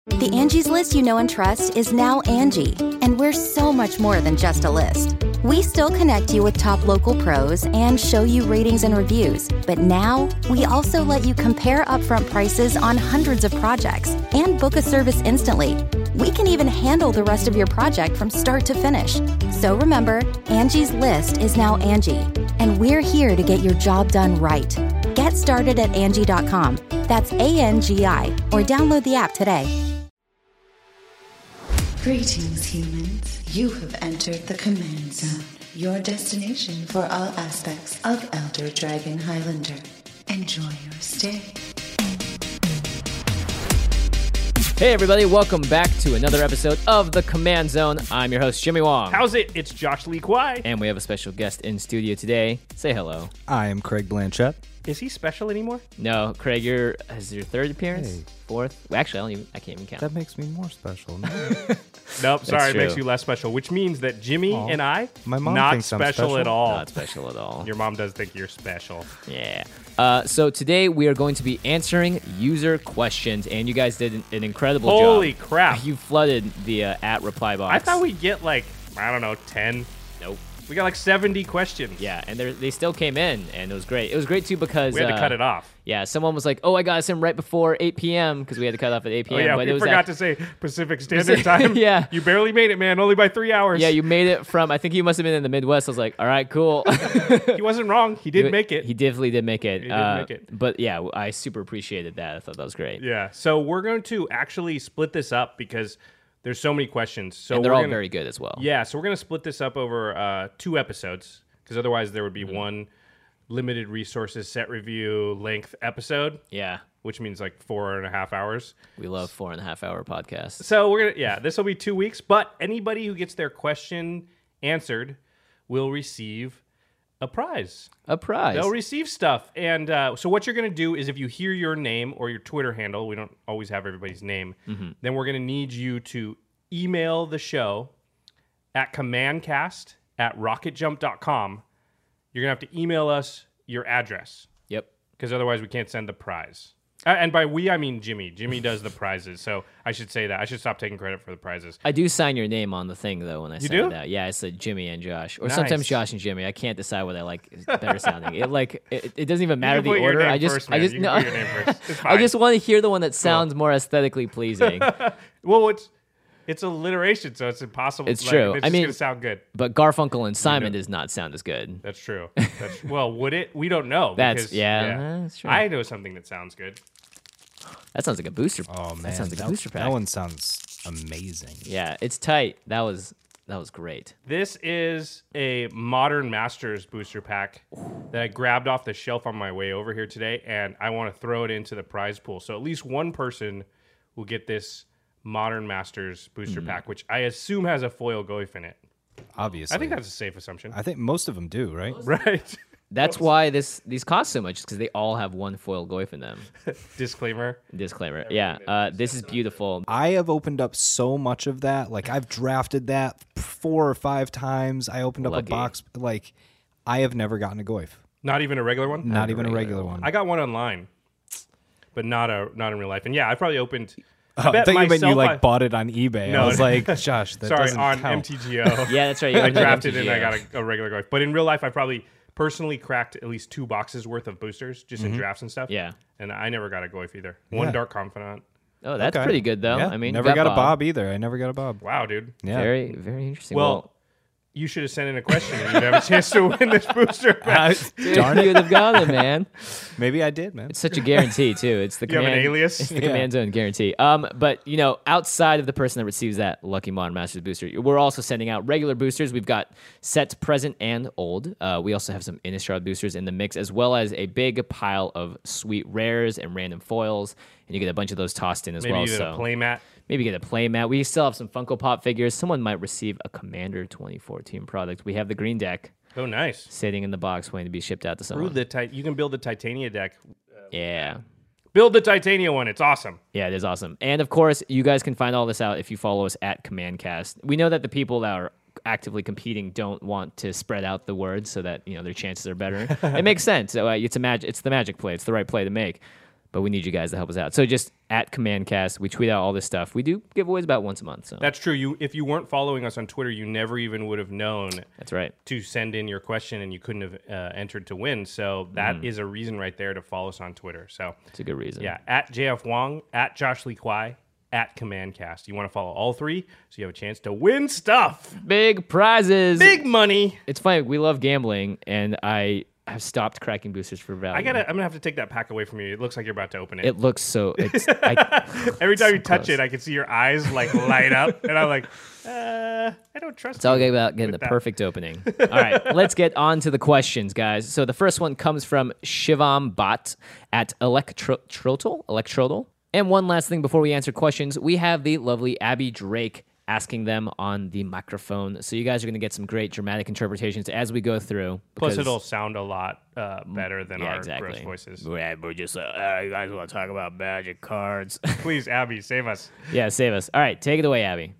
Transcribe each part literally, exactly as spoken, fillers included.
The Angie's List you know and trust is now Angie, and we're so much more than just a list. We still connect you with top local pros and show you ratings and reviews, but now we also let you compare upfront prices on hundreds of projects and book a service instantly. We can even handle the rest of your project from start to finish. So remember, Angie's List is now Angie, and we're here to get your job done right. Get started at Angie dot com. That's A N G I, or download the app today. Greetings, humans. You have entered the Command Zone, your destination for all aspects of Elder Dragon Highlander. Enjoy your stay. Hey everybody, welcome back to another episode of The Command Zone. I'm your host, Jimmy Wong. How's it? It's Josh Lee Kwai. And we have a special guest in studio today. Say hello. I am Craig Blanchett. Is he special anymore? No, Craig, you're is your third appearance? Hey. Fourth? Well, actually, I don't even I can't even count. That makes me more special. No? Nope, sorry, it true. makes you less special, which means that Jimmy Aw. and I, My mom not thinks I'm special, special. at all. Not special at all. Your mom does think you're special. Yeah. Uh, so today we are going to be answering user questions, and you guys did an, an incredible job. Holy crap. You flooded the uh, at reply box. I thought we'd get like, I don't know, ten. Nope. We got like seventy questions. Yeah, and they're- they still came in, and it was great. It was great, too, because... We had to uh, cut it off. Yeah, someone was like, oh, I got us in right before eight p.m. because we had to cut off at eight Oh, p.m. yeah, but we it was forgot at- to say Pacific Standard Time. Yeah. You barely made it, man. Only by three hours. Yeah, you made it from, I think you must have been in the Midwest. I was like, all right, cool. He wasn't wrong. He did make it. He definitely did make it. He did uh, make it. But yeah, I super appreciated that. I thought that was great. Yeah. So we're going to actually split this up because there's so many questions. So and they're we're all gonna, very good as well. Yeah, so we're going to split this up over uh, two episodes because otherwise there would be Mm-hmm. one limited resources set review length episode, Yeah. which means like four and a half hours. We love four and a half hour podcasts. So we're going to, yeah, this will be two weeks, but anybody who gets their question answered will receive a prize. A prize. They'll receive stuff. And uh, so what you're going to do is if you hear your name or your Twitter handle, we don't always have everybody's name, Mm-hmm. then we're going to need you to email the show at commandcast at rocketjump dot com. You're going to have to email us your address Yep. because otherwise we can't send the prize. Uh, and by we, I mean Jimmy. Jimmy does the prizes. So I should say that. I should stop taking credit for the prizes. I do sign your name on the thing, though, when I send do? it out. Yeah, I said Jimmy and Josh. Or Nice. sometimes Josh and Jimmy. I can't decide what I like is better sounding. It like it, it doesn't even matter You can the put your order. name I just first, I man. just You can no, put your name first. It's I fine. just want to hear the one that sounds more aesthetically pleasing. Well, it's it's alliteration, so it's impossible. It's like, true. It's I just mean- going to sound good. But Garfunkel and Simon does not sound as good. That's true. That's, well, would it? We don't know. That's- because, yeah, that's true. I know something that sounds good. That sounds like a booster. Oh man, that sounds like that, a booster pack. that one sounds amazing. Yeah, it's tight. That was that was great. This is a Modern Masters booster pack that I grabbed off the shelf on my way over here today, and I want to throw it into the prize pool. So at least one person will get this Modern Masters booster Mm-hmm. pack, which I assume has a foil Goif in it. Obviously, I think that's a safe assumption. I think most of them do, right? Right. That's why this these cost so much, because they all have one foil Goif in them. Disclaimer. Disclaimer. Yeah, uh, this is beautiful. I have opened up so much of that. Like I've drafted that four or five times. I opened up Lucky. a box. Like I have never gotten a Goif. Not even a regular one? Not even a regular regular one. I got one online, but not a not in real life. And yeah, I probably opened. Oh, I bet thought you meant you myself like I- bought it on eBay. No, I was like, Josh, that Sorry, doesn't on count. M T G O. Yeah, that's right. You I opened it on drafted it and I M T G O. got a, a regular Goif. But in real life, I probably personally cracked at least two boxes worth of boosters just in drafts and stuff. Mm-hmm. Yeah. And I never got a Goif either. One Yeah. Dark Confidant. Oh, that's Okay. pretty good though. Yeah, I mean, never you got, got a Bob either. I never got a Bob. Wow, dude. Yeah. Very, very interesting. Well, you should have sent in a question and you'd have a chance to win this booster pack. darn you would have got it, man. Maybe I did, man. It's such a guarantee too. It's the You have command, an alias? It's the Yeah. command zone guarantee. Um, but you know, outside of the person that receives that lucky Modern Masters booster, we're also sending out regular boosters. We've got sets present and old. Uh, we also have some Innistrad boosters in the mix, as well as a big pile of sweet rares and random foils. And you get a bunch of those tossed in as Maybe well. even so a playmat. maybe get a play mat. We still have some Funko Pop figures. Someone might receive a Commander twenty fourteen product. We have the green deck Oh, nice. sitting in the box waiting to be shipped out to Ooh, someone. the ti- you can build the Titania deck. yeah. Build the Titania one. It's awesome. Yeah, it is awesome. And of course, you guys can find all this out if you follow us at CommandCast. We know that the people that are actively competing don't want to spread out the word so that, you know, their chances are better. It makes sense. So, uh, it's a mag- it's the magic play. It's the right play to make. but we need you guys to help us out. So just at CommandCast, we tweet out all this stuff. We do giveaways about once a month. So That's true. You, if you weren't following us on Twitter, you never even would have known. That's right. To send in your question, and you couldn't have uh, entered to win. So that Mm. is a reason right there to follow us on Twitter. So It's a good reason. yeah, at J F Wong, at Josh Lee Kwai, at CommandCast. You want to follow all three so you have a chance to win stuff. Big prizes. Big money. It's funny. We love gambling, and I have stopped cracking boosters for value. I gotta. I'm gonna have to take that pack away from you. It looks like you're about to open it. It looks so. It's, I, Every time so you touch close. it, I can see your eyes like light up, and I'm like, uh, I don't trust. It's all you about getting the with that. perfect opening. All right, let's get on to the questions, guys. So the first one comes from Shivam Bot at Electrotel. Electrotel. And one last thing before we answer questions, we have the lovely Abby Drake asking them on the microphone. So you guys are going to get some great dramatic interpretations as we go through. Plus, because- it'll sound a lot uh, better than yeah, our exactly. gross voices. Yeah, we're just, uh, uh, you guys want to talk about magic cards? Please, Abby, save us. Yeah, save us. All right, take it away, Abby.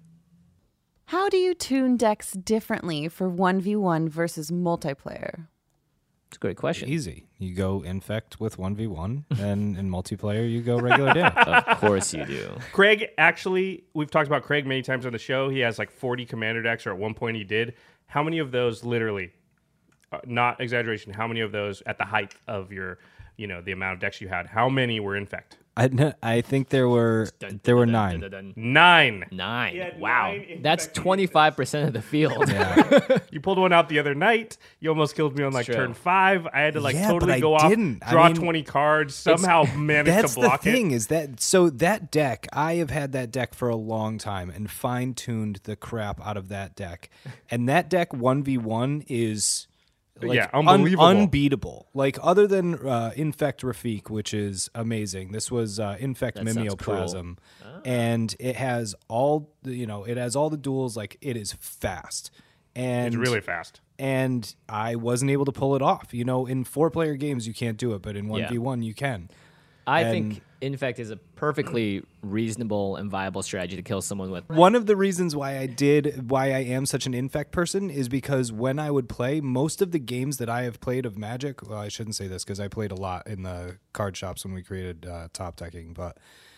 How do you tune decks differently for one v one versus multiplayer? It's a great question. Easy. You go infect with one v one, and in multiplayer, you go regular damage. Of course you do. Craig, actually, we've talked about Craig many times on the show. He has like forty commander decks, or at one point he did. How many of those, literally, uh, not exaggeration, how many of those at the height of your, you know, the amount of decks you had, how many were infect? I, kn- I think there were there were nine. Nine. Nine. He had Wow. nine That's infected twenty-five percent of the field. You pulled one out the other night. You almost killed me on like true. turn five. I had to like Yeah, totally but I go off, didn't. I draw mean, twenty cards, somehow managed That's to block the thing it. is that so that deck I have had that deck for a long time and fine tuned the crap out of that deck, and that deck one v one is like Yeah, un- unbelievable. unbeatable. Like other than uh, Infect Rafik, which is amazing. This was uh, Infect That sounds Mimeoplasm, and it has all the, you know it has all the duels. Like it is fast. And It's really fast. and I wasn't able to pull it off. You know, in four player games you can't do it, but in one v one you can. I And- think Infect is a perfectly reasonable and viable strategy to kill someone with. One of the reasons why I did, why I am such an infect person is because when I would play, most of the games that I have played of Magic, well, I shouldn't say this because I played a lot in the card shops when we created uh, Top Decking, but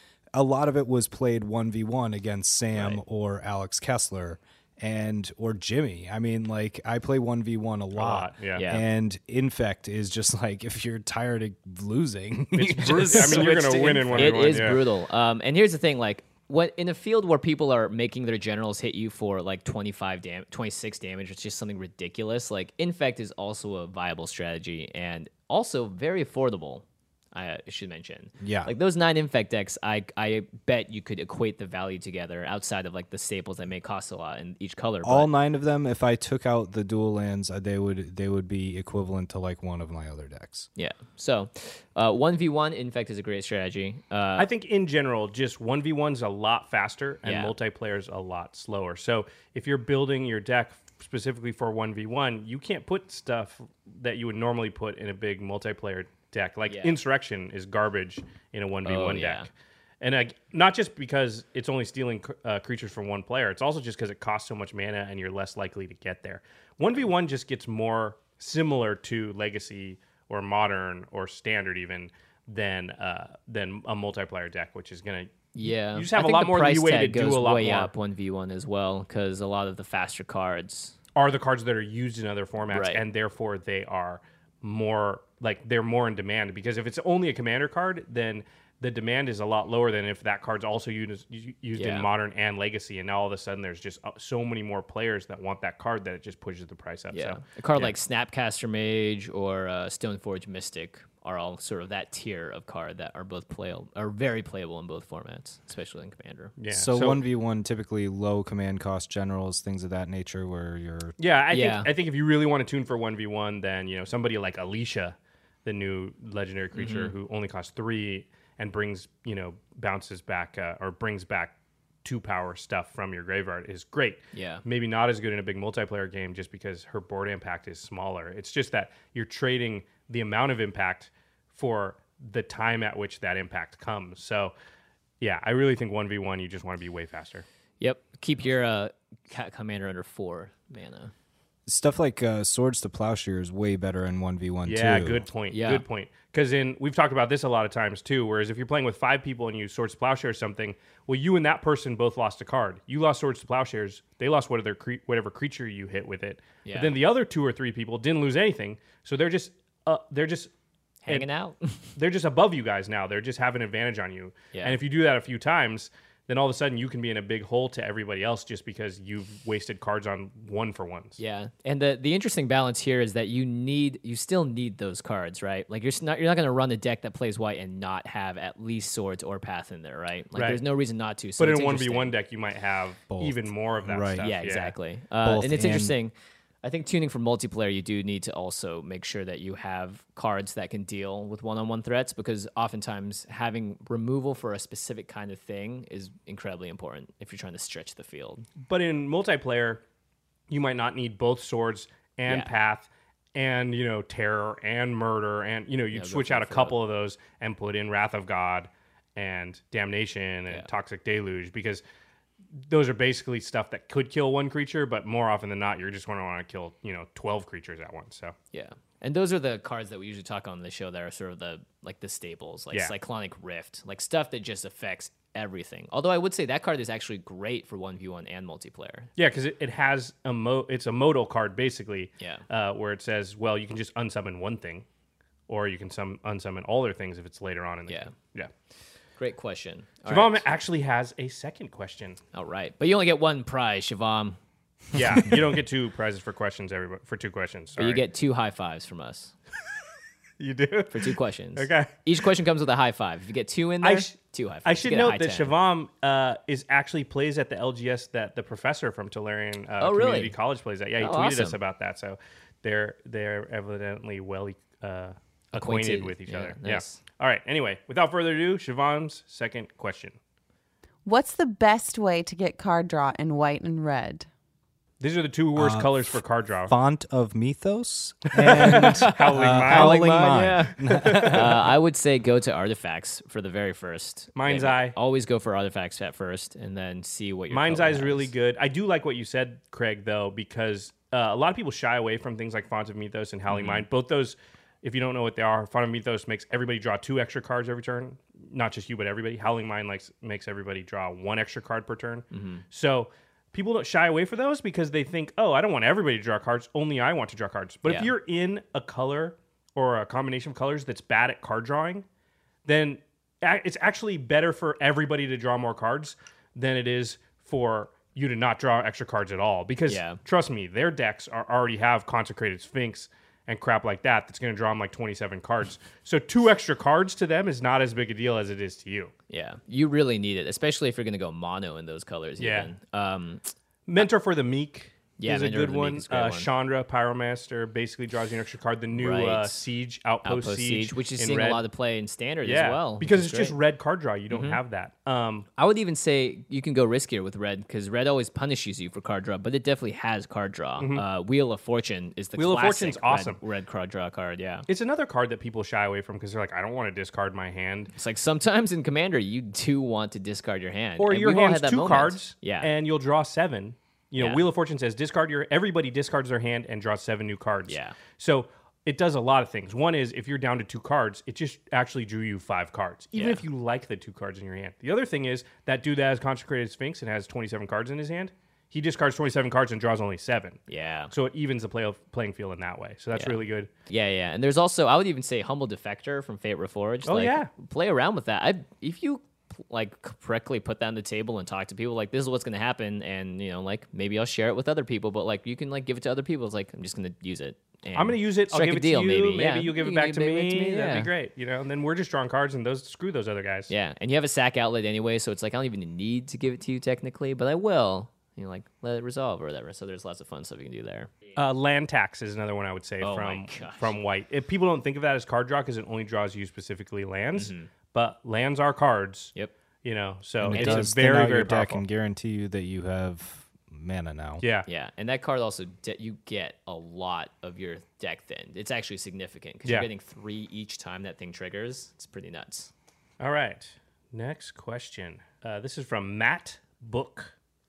a lot of it was played one v one against Sam Right. or Alex Kessler and or Jimmy. I mean, like I play one v one a lot. lot, yeah. Yeah. And Infect is just like if you're tired of losing, you It's brutal. just I mean, you're switch gonna to win in Infect. one It v one, is yeah. brutal. Um, and here's the thing, like, what in a field where people are making their generals hit you for like twenty-five dam- twenty-six damage, it's just something ridiculous. Like, Infect is also a viable strategy and also very affordable. I should mention. Yeah. Like those nine Infect decks, I I bet you could equate the value together outside of like the staples that may cost a lot in each color. All but- nine of them, if I took out the dual lands, uh, they would they would be equivalent to like one of my other decks. Yeah. So, uh, one v one Infect is a great strategy. Uh, I think in general, just one v one's a lot faster and Yeah. multiplayer's a lot slower. So if you're building your deck specifically for one v one, you can't put stuff that you would normally put in a big multiplayer deck. Like Yeah. Insurrection is garbage in a one v one Oh, yeah. deck. And uh, not just because it's only stealing uh, creatures from one player, it's also just because it costs so much mana and you're less likely to get there. one v one just gets more similar to Legacy or Modern or Standard even than uh, than a multiplayer deck, which is going to yeah. you just have I a think lot the more price leeway to tag do goes a lot way more. up one v one as well because a lot of the faster cards. are the cards that are used in other formats, Right. and therefore they are more like they're more in demand. Because if it's only a commander card, then the demand is a lot lower than if that card's also used used Yeah. in Modern and Legacy, and now all of a sudden there's just uh, so many more players that want that card that it just pushes the price up. Yeah, So, a card yeah. like Snapcaster Mage or uh, Stoneforge Mystic are all sort of that tier of card that are both playable, are very playable in both formats, especially in Commander. yeah. So one v one typically low command cost generals, things of that nature, where you're Yeah, I Yeah. think I think if you really want to tune for one v one, then you know somebody like Alicia, the new legendary creature Mm-hmm. who only costs three and brings you know bounces back uh, or brings back two power stuff from your graveyard is great. Yeah. Maybe not as good in a big multiplayer game just because her board impact is smaller. It's just that you're trading the amount of impact for the time at which that impact comes. So yeah, I really think one v one you just want to be way faster. Yep, keep your uh, cat commander under four mana. stuff like uh, Swords to Plowshare is way better in one v one Yeah, too. good point. Yeah. Good point. Because in we've talked about this a lot of times too. Whereas if you're playing with five people and you Swords to Plowshare or something, well, you and that person both lost a card. You lost Swords to Plowshares. They lost whatever cre- whatever creature you hit with it. Yeah. But then the other two or three people didn't lose anything. So they're just uh, they're just Hanging out. they're just above you guys now. They're just having an advantage on you. Yeah. And if you do that a few times, then all of a sudden you can be in a big hole to everybody else just because you've wasted cards on one for ones. Yeah, and the the interesting balance here is that you need you still need those cards, right? Like you're s- not you're not going to run a deck that plays white and not have at least Swords or Path in there, right? Like Right. there's no reason not to. So But it's in one v one interesting. deck, you might have Both. even more of that Right. stuff. Yeah, exactly. Uh, Both and it's and- interesting. I think tuning for multiplayer, you do need to also make sure that you have cards that can deal with one-on-one threats, because oftentimes having removal for a specific kind of thing is incredibly important if you're trying to stretch the field. But in multiplayer, you might not need both Swords and Yeah. Path and, you know, Terror and Murder. And, you know, you'd go switch for out a it for couple of those and put in Wrath of God and Damnation and Yeah. Toxic Deluge, because those are basically stuff that could kill one creature, but more often than not, you're just going to want to kill, you know, twelve creatures at once. So, Yeah. And those are the cards that we usually talk on the show that are sort of the like the staples, like Yeah. Cyclonic Rift, like stuff that just affects everything. Although I would say that card is actually great for one v one and multiplayer. yeah, because it, it has a mo- it's a modal card basically, Yeah. uh, where it says, well, you can just unsummon one thing, or you can sum- unsummon all their things if it's later on in the Yeah. game. Yeah. Great question. All Shivam right. actually has a second question. All right. But you only get one prize, Shivam. Yeah, you don't get two prizes for questions, everybody, for two questions. But you Sorry. get two high fives from us you do. for two questions. Okay. Each question comes with a high five. If you get two in there, I sh- two high fives. I You should get a note high that ten. Shivam uh, is actually plays at the L G S that the professor from Tulare uh, Oh, really? Community College plays at. Yeah, he Oh, tweeted us awesome. about that. So they're they're evidently well uh, acquainted, Acquainted. with each Yeah, other. nice. Yeah. All right. Anyway, without further ado, Shivam's second question. What's the best way to get card draw in white and red? These are the two worst Uh, colors for card draw. Font of Mythos and Howling uh, Mine. Howling Mine. uh, I would say go to artifacts for the very first. Mind's thing. Eye. Always go for artifacts at first, and then see what your Mind's color Eye is has. really good. I do like what you said, Craig, though, because uh, a lot of people shy away from things like Font of Mythos and Howling Mm-hmm. Mind. Both those, if you don't know what they are, Font of Mythos makes everybody draw two extra cards every turn. Not just you, but everybody. Howling Mind likes makes everybody draw one extra card per turn. Mm-hmm. So people don't shy away for those because they think, oh, I don't want everybody to draw cards. Only I want to draw cards. But if Yeah. you're in a color or a combination of colors that's bad at card drawing, then a- it's actually better for everybody to draw more cards than it is for you to not draw extra cards at all. Because Yeah. trust me, their decks are already have Consecrated Sphinx and crap like that that's going to draw them like twenty-seven cards. So two extra cards to them is not as big a deal as it is to you. Yeah, you really need it, especially if you're going to go mono in those colors. Yeah. Even. Um, Mentor for the Meek Yeah, is a Mentor good for the Meek one. is a great Uh, one. Chandra, Pyromaster, basically draws you an extra card. The new uh, Right. Siege, Outpost, Outpost Siege, Siege, which is in seeing red. a lot of play in standard yeah, as well. because which it's is just great. red card draw. You don't have that. Um, I would even say you can go riskier with red because red always punishes you for card draw, but it definitely has card draw. Uh, Wheel of Fortune is the Mm-hmm. Wheel of classic Fortune's red- awesome. red card draw card. Yeah, It's another card that people shy away from because they're like, I don't want to discard my hand. it's like sometimes in Commander you do want to discard your hand, Or and your we've all hand's had that two moment. cards, Yeah, and you'll draw seven. You know, Yeah. Wheel of Fortune says discard your. Everybody discards their hand and draws seven new cards. Yeah. So it does a lot of things. One is if you're down to two cards, it just actually drew you five cards, even Yeah. if you like the two cards in your hand. The other thing is that dude that has Consecrated Sphinx and has twenty-seven cards in his hand, he discards twenty-seven cards and draws only seven. yeah. So it evens the play playing field in that way. So that's Yeah. really good. Yeah, yeah, and there's also I would even say Humble Defector from Fate Reforged. Oh, like, yeah. play around with that. I if you like correctly put that on the table and talk to people, like this is what's gonna happen, and you know, like maybe I'll share it with other people, but like you can like give it to other people. It's like I'm just gonna use it. And I'm going to use it. I'll strike give a it deal, to you. Maybe, Maybe, yeah. you'll give You it can back to give me. it That'd yeah. be great. You know, and then we're just drawing cards, and those screw those other guys. Yeah, and you have a sack outlet anyway, so it's like I don't even need to give it to you technically, but I will. You know, like let it resolve or whatever. So there's lots of fun stuff you can do there. Uh, land tax is another one I would say Oh from my gosh. from white. If people don't think of that as card draw because it only draws you specifically lands, Mm-hmm. but lands are cards. Yep. You know, so And it it's does a thin very out very your deck powerful. and guarantee you that you have mana now. Yeah. Yeah, and that card also de- you get a lot of your deck thinned. It's actually significant because Yeah. you're getting three each time that thing triggers. It's pretty nuts. All right. Next question. Uh, this is from Matt Book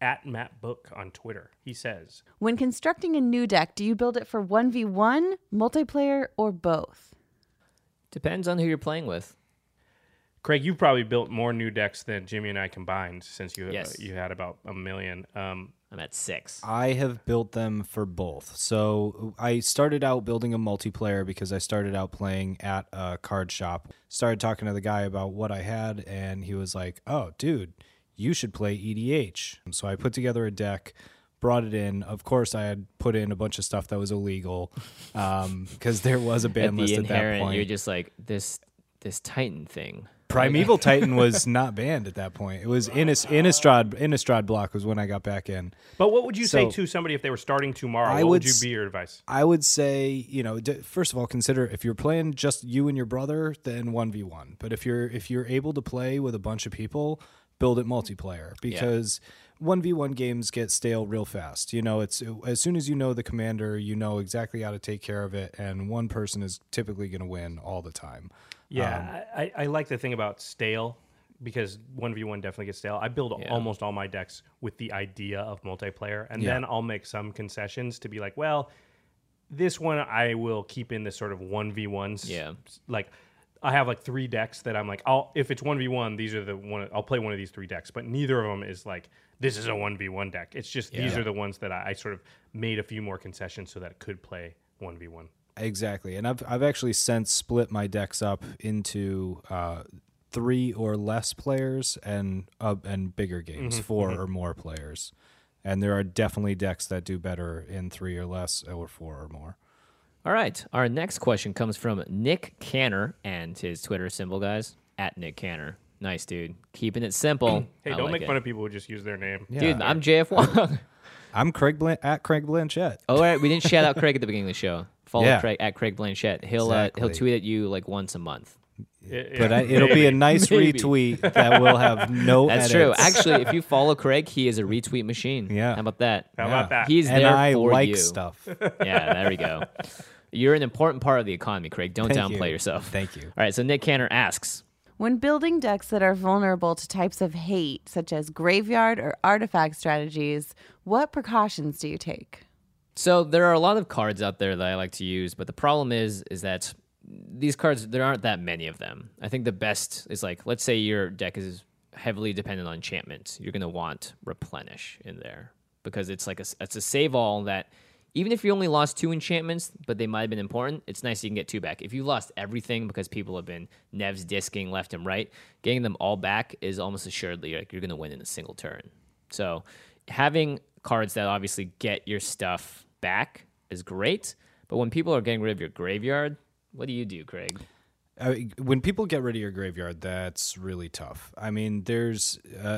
at Matt Book on Twitter. He says, When constructing a new deck, do you build it for one v one, multiplayer, or both? Depends on who you're playing with. Craig, you've probably built more new decks than Jimmy and I combined since you Yes. uh, you had about a million. Um, I'm at six. I have built them for both. So I started out building a multiplayer because I started out playing at a card shop. Started talking to the guy about what I had, and he was like, "Oh, dude, you should play E D H." So I put together a deck, brought it in. Of course, I had put in a bunch of stuff that was illegal because there was a ban At the list at that inherent, point. you're just like this this Titan thing. Primeval Titan was not banned at that point. It was Innis, Innistrad. Innistrad block was when I got back in. but what would you say So- to somebody if they were starting tomorrow? I what would would you s- be your advice? I would say, you know, d- first of all, consider if you're playing just you and your brother, then one v one. But if you're if you're able to play with a bunch of people, build it multiplayer because one v one games get stale real fast. You know, it's as soon as you know the commander, you know exactly how to take care of it, and one person is typically going to win all the time. Yeah, I, I like the thing about stale because one v one definitely gets stale. I build Yeah. almost all my decks with the idea of multiplayer, and Yeah. then I'll make some concessions to be like, well, this one I will keep in this sort of one v ones. Yeah. Like, I have like three decks that I'm like, I'll if it's one v one, these are the one I'll play one of these three decks, but neither of them is like this is a one v one deck. It's just these Yeah. are the ones that I, I sort of made a few more concessions so that it could play one v one. Exactly, and I've I've actually since split my decks up into uh, three or less players and uh, and bigger games, four or more players, and there are definitely decks that do better in three or less or four or more. All right. Our next question comes from Nick Canner and his Twitter symbol, guys, at Nick Canner. Nice, dude. Keeping it simple. Hey, I don't like make it. fun of people who just use their name. Dude, I'm J F Wong. I'm Craig Blan- at Craig Blanchett. Oh, right. We didn't shout out Craig at the beginning of the show. Follow Yeah. Craig at Craig Blanchett. He'll uh, he'll Exactly. tweet at you like once a month. It- But yeah, I, it'll be a maybe. nice Maybe. retweet that will have no That's edits. true. Actually, if you follow Craig, he is a retweet machine. Yeah. How about that? How about that? He's and there I for like you. stuff. Yeah, there we go. You're an important part of the economy, Craig. Don't Thank downplay you. yourself. Thank you. All right, so Nick Canner asks, When building decks that are vulnerable to types of hate, such as graveyard or artifact strategies, what precautions do you take? so there are a lot of cards out there that I like to use, but the problem is is that these cards, there aren't that many of them. I think the best is like, let's say your deck is heavily dependent on enchantments. You're going to want Replenish in there because it's like a, it's a save all that even if you only lost two enchantments, but they might have been important, it's nice you can get two back. If you lost everything because people have been Nevs disking left and right, getting them all back is almost assuredly like you're going to win in a single turn. So having cards that obviously get your stuff back is great, but when people are getting rid of your graveyard, what do you do, Craig? Uh, when people get rid of your graveyard, that's really tough. I mean, there's, uh,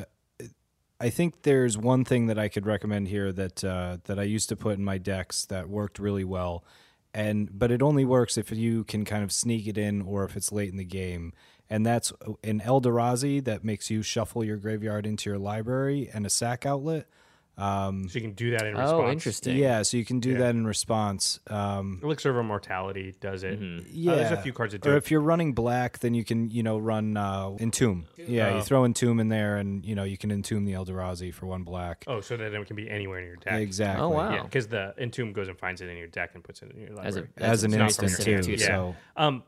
I think there's one thing that I could recommend here that uh, that I used to put in my decks that worked really well, and but it only works if you can kind of sneak it in or if it's late in the game, and that's an Eldrazi that makes you shuffle your graveyard into your library and a sack outlet. Um, So you can do that in response. Oh, interesting. yeah, so you can do Yeah. that in response. Um, Elixir of Immortality does it. Yeah, Uh, there's a few cards that do Or it. if you're running black, then you can, you know, run uh, Entomb. Yeah, Oh. you throw Entomb in there, and you know you can Entomb the Eldrazi for one black. Oh, so that it can be anywhere in your deck. Exactly. Oh, wow. Yeah, because the Entomb goes and finds it in your deck and puts it in your library. As, a, As that's an very instant specific too. to Yeah. So Um,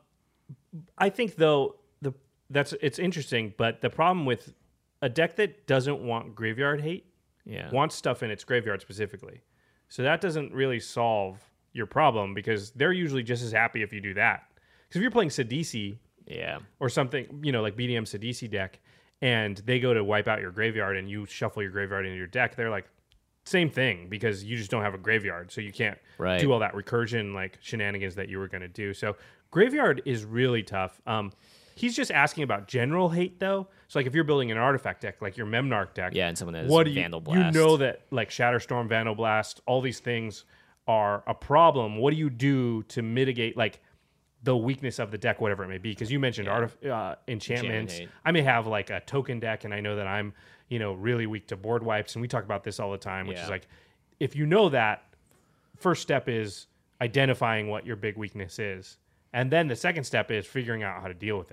I think though the that's it's interesting, but the problem with a deck that doesn't want graveyard hate Yeah. wants stuff in its graveyard specifically. So that doesn't really solve your problem because they're usually just as happy if you do that. Because if you're playing Sidisi Yeah. or something, you know, like B D M Sidisi deck, and they go to wipe out your graveyard and you shuffle your graveyard into your deck, they're like, same thing because you just don't have a graveyard. So you can't Right. do all that recursion like shenanigans that you were going to do. So graveyard is really tough. Um, he's just asking about general hate though. So like if you're building an artifact deck, like your Memnarch deck, Yeah, and someone that has what do you, Vandal you Blast. know that like Shatterstorm, Vandal Blast, all these things are a problem. What do you do to mitigate like the weakness of the deck, whatever it may be? Because you mentioned Yeah. artif- uh, enchantments. Enchantment hate. I may have like a token deck, and I know that I'm you know really weak to board wipes, and we talk about this all the time, which Yeah. is like if you know that, first step is identifying what your big weakness is, and then the second step is figuring out how to deal with it.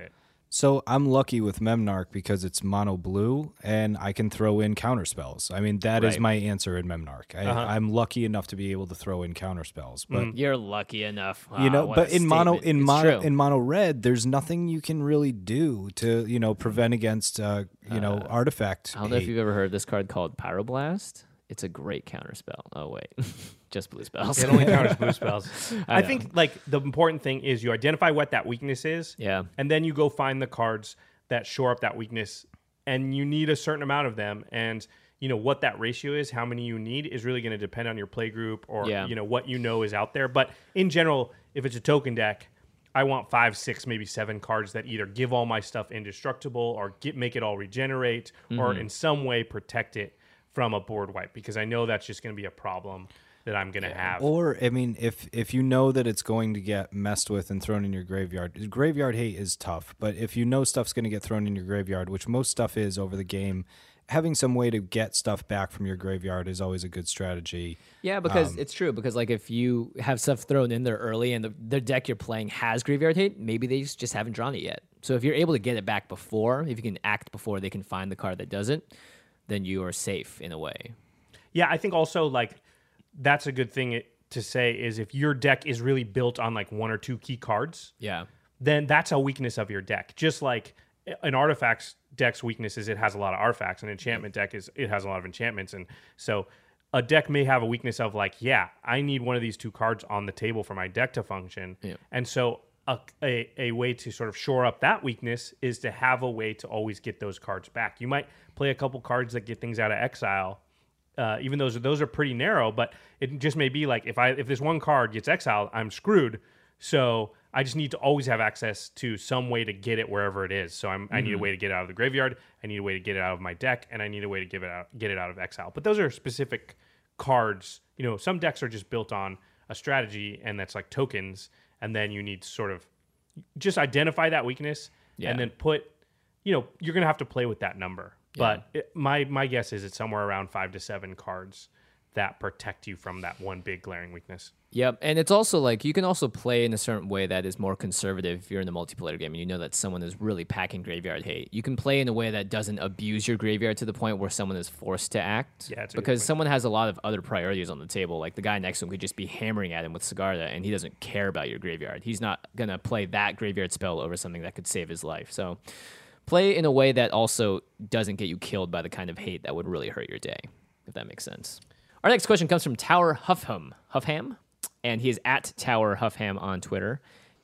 So I'm lucky with Memnarch because it's mono blue and I can throw in counter spells. I mean, that is Right. my answer in Memnarch. I, Uh-huh. I'm lucky enough to be able to throw in counter spells. But You're lucky enough. you Wow, know, what but a in mono statement. in It's mono true. in mono red, there's nothing you can really do to, you know, prevent against uh, you know, artifact. I don't know if hate. you've ever heard of this card called Pyroblast. It's a great counter spell. Oh wait, just blue spells. It only counters blue spells. I I, know. think like the important thing is you identify what that weakness is. Yeah. And then you go find the cards that shore up that weakness, and you need a certain amount of them. And you know what that ratio is, how many you need, is really going to depend on your play group or Yeah. you know what you know is out there. But in general, if it's a token deck, I want five, six, maybe seven cards that either give all my stuff indestructible or get make it all regenerate or in some way protect it from a board wipe, because I know that's just going to be a problem that I'm going to have. Or I mean, if if you know that it's going to get messed with and thrown in your graveyard, graveyard hate is tough. But if you know stuff's going to get thrown in your graveyard, which most stuff is over the game, having some way to get stuff back from your graveyard is always a good strategy. Yeah, because Um, it's true. Because like if you have stuff thrown in there early and the, the deck you're playing has graveyard hate, maybe they just, just haven't drawn it yet. So if you're able to get it back before, if you can act before they can find the card that doesn't, then you are safe in a way. Yeah, I think also like that's a good thing it, to say is if your deck is really built on like one or two key cards, Yeah. then that's a weakness of your deck. Just like an artifacts deck's weakness is it has a lot of artifacts, an enchantment deck is it has a lot of enchantments, and so a deck may have a weakness of like, yeah, I need one of these two cards on the table for my deck to function, Yeah. and so a, a a way to sort of shore up that weakness is to have a way to always get those cards back. You might play a couple cards that get things out of exile. Uh, even those those are pretty narrow, but it just may be like if I if this one card gets exiled, I'm screwed. So I just need to always have access to some way to get it wherever it is. So I'm, I need a way to get it out of the graveyard. I need a way to get it out of my deck, and I need a way to give it out get it out of exile. But those are specific cards. You know, some decks are just built on a strategy, and that's like tokens. And then you need to sort of just identify that weakness, Yeah. and then put. You know, you're gonna have to play with that number. But it, my my guess is it's somewhere around five to seven cards that protect you from that one big glaring weakness. Yep, and it's also like you can also play in a certain way that is more conservative if you're in a multiplayer game and you know that someone is really packing graveyard hate. You can play in a way that doesn't abuse your graveyard to the point where someone is forced to act. Yeah, that's a good because point. someone has a lot of other priorities on the table. Like the guy next to him could just be hammering at him with Sigarda, and he doesn't care about your graveyard. He's not gonna play that graveyard spell over something that could save his life. So play in a way that also doesn't get you killed by the kind of hate that would really hurt your day, if that makes sense. Our next question comes from Tower Huffham. Huffham? And he is at Tower Huffham on Twitter.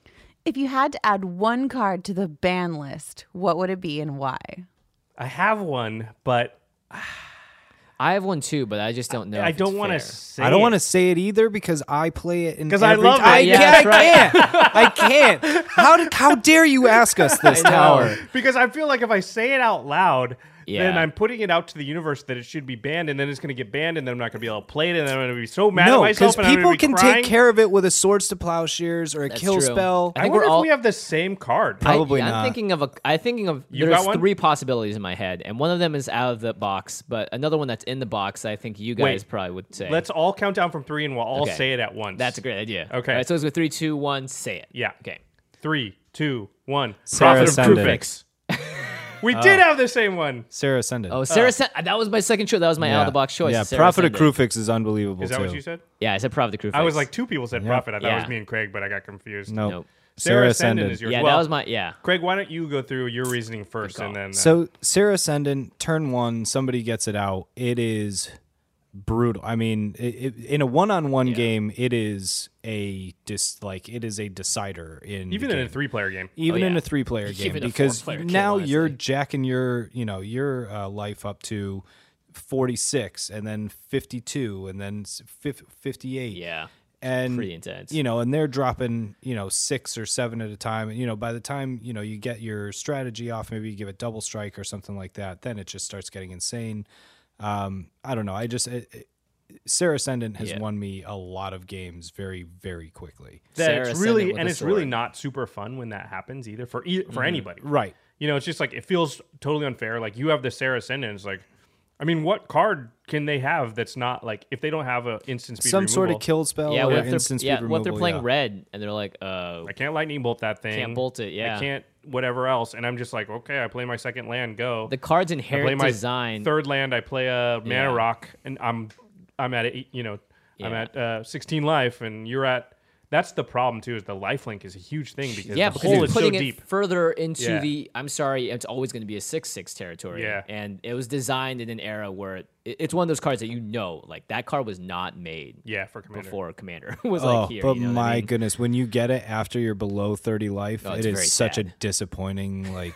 If you had to add one card to the ban list, what would it be and why? I have one, but I have one too, but I just don't know. I if don't want want to to say I don't it. want to say it either because I play it in 'Cause I every love t- it. I, Yeah, can't, that's I can't. I can't. How did, how dare you ask us this, Tower? because I feel like if I say it out loud, then Yeah. I'm putting it out to the universe that it should be banned, and then it's going to get banned, and then I'm not going to be able to play it, and then I'm going to be so mad at No, myself, because and I'm people going to be can crying. take care of it with a Swords to Plowshares or a That's kill true. spell. I I think wonder we're if all- we have the same card. Probably I, not. I'm thinking of a. I'm thinking of. You There's got one? three possibilities in my head, and one of them is out of the box, but another one that's in the box. I think you guys Wait, probably would say. Let's all count down from three, and we'll all Okay. say it at once. That's a great idea. Okay. All right, so let's go three, two, one. Say it. Yeah. Okay. Three, two, one. Sarah Prophet of Ascendant. Krufix. We did have the same one. Sarah Ascendant. Oh, Sarah said that was my second choice. That was my out of the box choice. Yeah, Sarah Prophet of Ascendant. Krufix is unbelievable Is that too. what you said? Yeah, I said Prophet of Krufix. I was like, two people said Prophet. I thought it Yeah. was me and Craig, but I got confused. No. Nope. Sarah Ascendant is yours. Yeah, well, that was my. Yeah. Craig, why don't you go through your reasoning first, call. and then uh, So Sarah Ascendant, turn one, somebody gets it out. It is brutal. I mean, it, it, in a one-on-one Yeah. game, it is a dis like it is a decider in even the in a game. three-player game. even Oh, in yeah. a three-player game Even a because four-player game, now you're honestly. jacking your you know your uh, life up to forty-six and then fifty-two and then s- fif- fifty-eight. Yeah. and Pretty intense. you know, and they're dropping, you know, six or seven at a time. And, you know, by the time, you know, you get your strategy off, maybe you give it double strike or something like that, then it just starts getting insane. Um, I don't know. I just, it, it, Sarah Ascendant has Yeah. won me a lot of games very, very quickly. Sarah That's Ascendant really, with and a it's really sword. not super fun when that happens either for e- for anybody. Right. You know, it's just like it feels totally unfair. Like you have the Sarah Ascendant. It's like, I mean, what card can they have that's not like if they don't have a instant speed Some removal, sort of kill spell Yeah, or what if they're, instant speed yeah, removal. what if they're playing yeah. red and they're like, uh, I can't lightning bolt that thing. Can't bolt it, yeah. I can't whatever else, and I'm just like, okay, I play my second land, go. The card's I play inherent my design. third land, I play a mana Yeah. rock, and I'm I'm at eight, you know, I'm Yeah. at uh, sixteen life, and you're at. That's the problem too. Is the lifelink is a huge thing because yeah, the because hole you're is so putting it deep. further into Yeah. the. I'm sorry, it's always going to be a six six territory. Yeah. and it was designed in an era where it, it's one of those cards that you know, like that card was not made. Yeah, for commander. Before Commander was Oh, like here. but you know what my I mean? goodness, when you get it after you're below thirty life, Oh, it it's very is such a sad. disappointing, like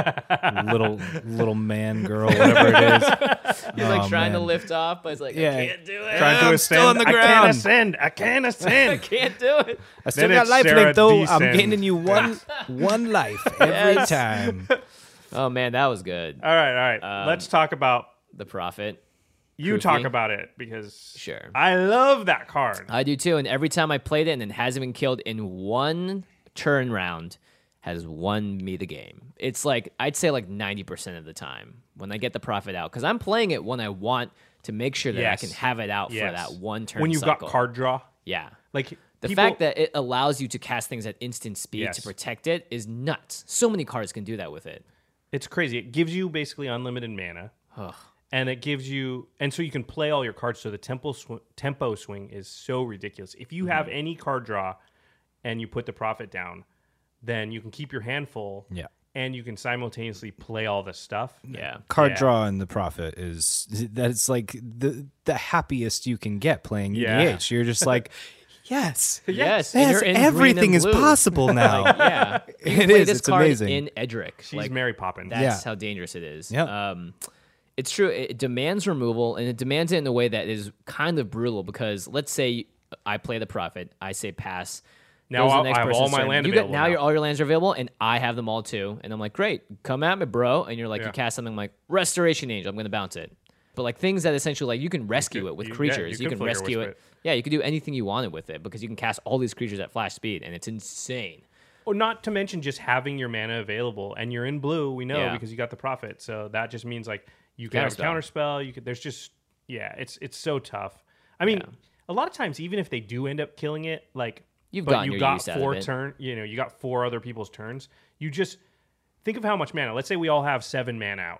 little little man, girl, whatever it is. He's like Oh, trying to man. lift off, but it's like Yeah. I can't do it. Trying to I'm ascend. still on the I can't ground. ascend. I can't I ascend. can't do it. I still Then got it's life Sarah link though. I'm descend. gaining you one one life every Yes. time. Oh man, that was good. all right, all right. Um, Let's talk about The Prophet. you Proofy. talk about it because Sure. I love that card. I do too, and every time I played it and it hasn't been killed in one turn round, has won me the game. It's like I'd say like ninety percent of the time when I get the Prophet out, because I'm playing it when I want to make sure that Yes. I can have it out Yes. for that one turn. when you've cycle. got card draw, yeah. like The people- fact that it allows you to cast things at instant speed Yes. to protect it is nuts. So many cards can do that with it. it's crazy. It gives you basically unlimited mana. And it gives you, and so you can play all your cards. So the tempo sw- tempo swing is so ridiculous. If you have any card draw, and you put the Prophet down, then you can keep your hand full. Yeah. And you can simultaneously play all the stuff. Yeah. Card Yeah. draw in the Prophet is that's like the the happiest you can get playing Yeah. E D H. You're just like, yes, Yes. and yes, you're in green everything and is blue. possible now. Like, yeah. You It can play is, This it's card amazing. in Edric. She's like, Mary Poppins. That's Yeah. how dangerous it is. Yeah. Um, it's true. It demands removal, and it demands it in a way that is kind of brutal because let's say I play the Prophet, I say pass. Now goes to the I'll- next I have all person's my turn. land you get, available now. now. Your, all your lands are available, and I have them all too. And I'm like, great, come at me, bro. And you're like, Yeah. you cast something like Restoration Angel. I'm going to bounce it. But like things that essentially like you can rescue could- it with you- yeah, creatures. you you could can Flicker rescue Wisp it. it. Yeah, you can do anything you wanted with it because you can cast all these creatures at flash speed, and it's insane. Or not to mention just having your mana available, and you're in blue. We know Yeah. because you got the Prophet, so that just means like you can have Counterspell. counter spell. You could. There's just yeah, it's it's so tough. I mean, Yeah. a lot of times even if they do end up killing it, like You've but gotten you your got use out of four it. turn. You know, you got four other people's turns. You just think of how much mana. Let's say we all have seven mana out.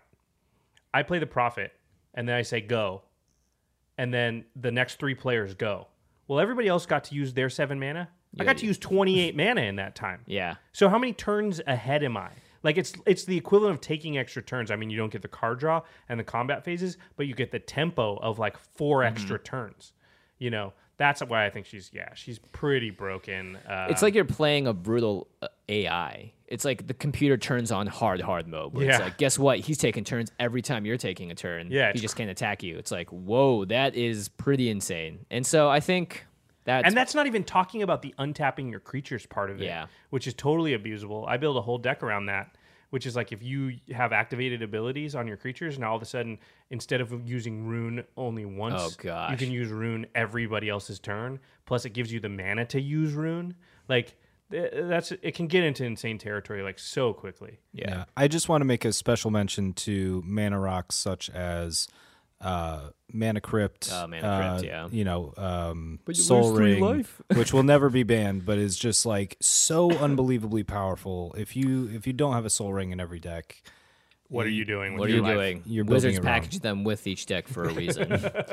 I play the Prophet, and then I say go, and then the next three players go. Well, everybody else got to use their seven mana. I Yeah, got to you- use twenty-eight mana in that time. Yeah. So how many turns ahead am I? Like it's it's the equivalent of taking extra turns. I mean, you don't get the card draw and the combat phases, but you get the tempo of like four Mm-hmm. extra turns. You know, that's why I think she's yeah, she's pretty broken. Uh, It's like you're playing a brutal uh, A I. It's like the computer turns on hard, hard mode. Where It's Yeah. like, guess what? He's taking turns every time you're taking a turn. Yeah, He it's just can't attack you. It's like, whoa, that is pretty insane. And so I think that's. and that's not even talking about the untapping your creatures part of it, Yeah. which is totally abusable. I build a whole deck around that, which is like if you have activated abilities on your creatures, now all of a sudden, instead of using rune only once, Oh, gosh. you can use rune everybody else's turn. Plus, it gives you the mana to use rune. Like th- that's it can get into insane territory like so quickly. yeah. I just want to make a special mention to mana rocks such as uh, Mana Crypt, Oh, Mana uh, Crypt, yeah. you know, um, But you Soul lose three Ring, life. which will never be banned, but is just like so unbelievably powerful. If you if you don't have a Soul Ring in every deck, What are you doing? With What are your you life? doing? You're building Wizards it wrong. package them with each deck for a reason.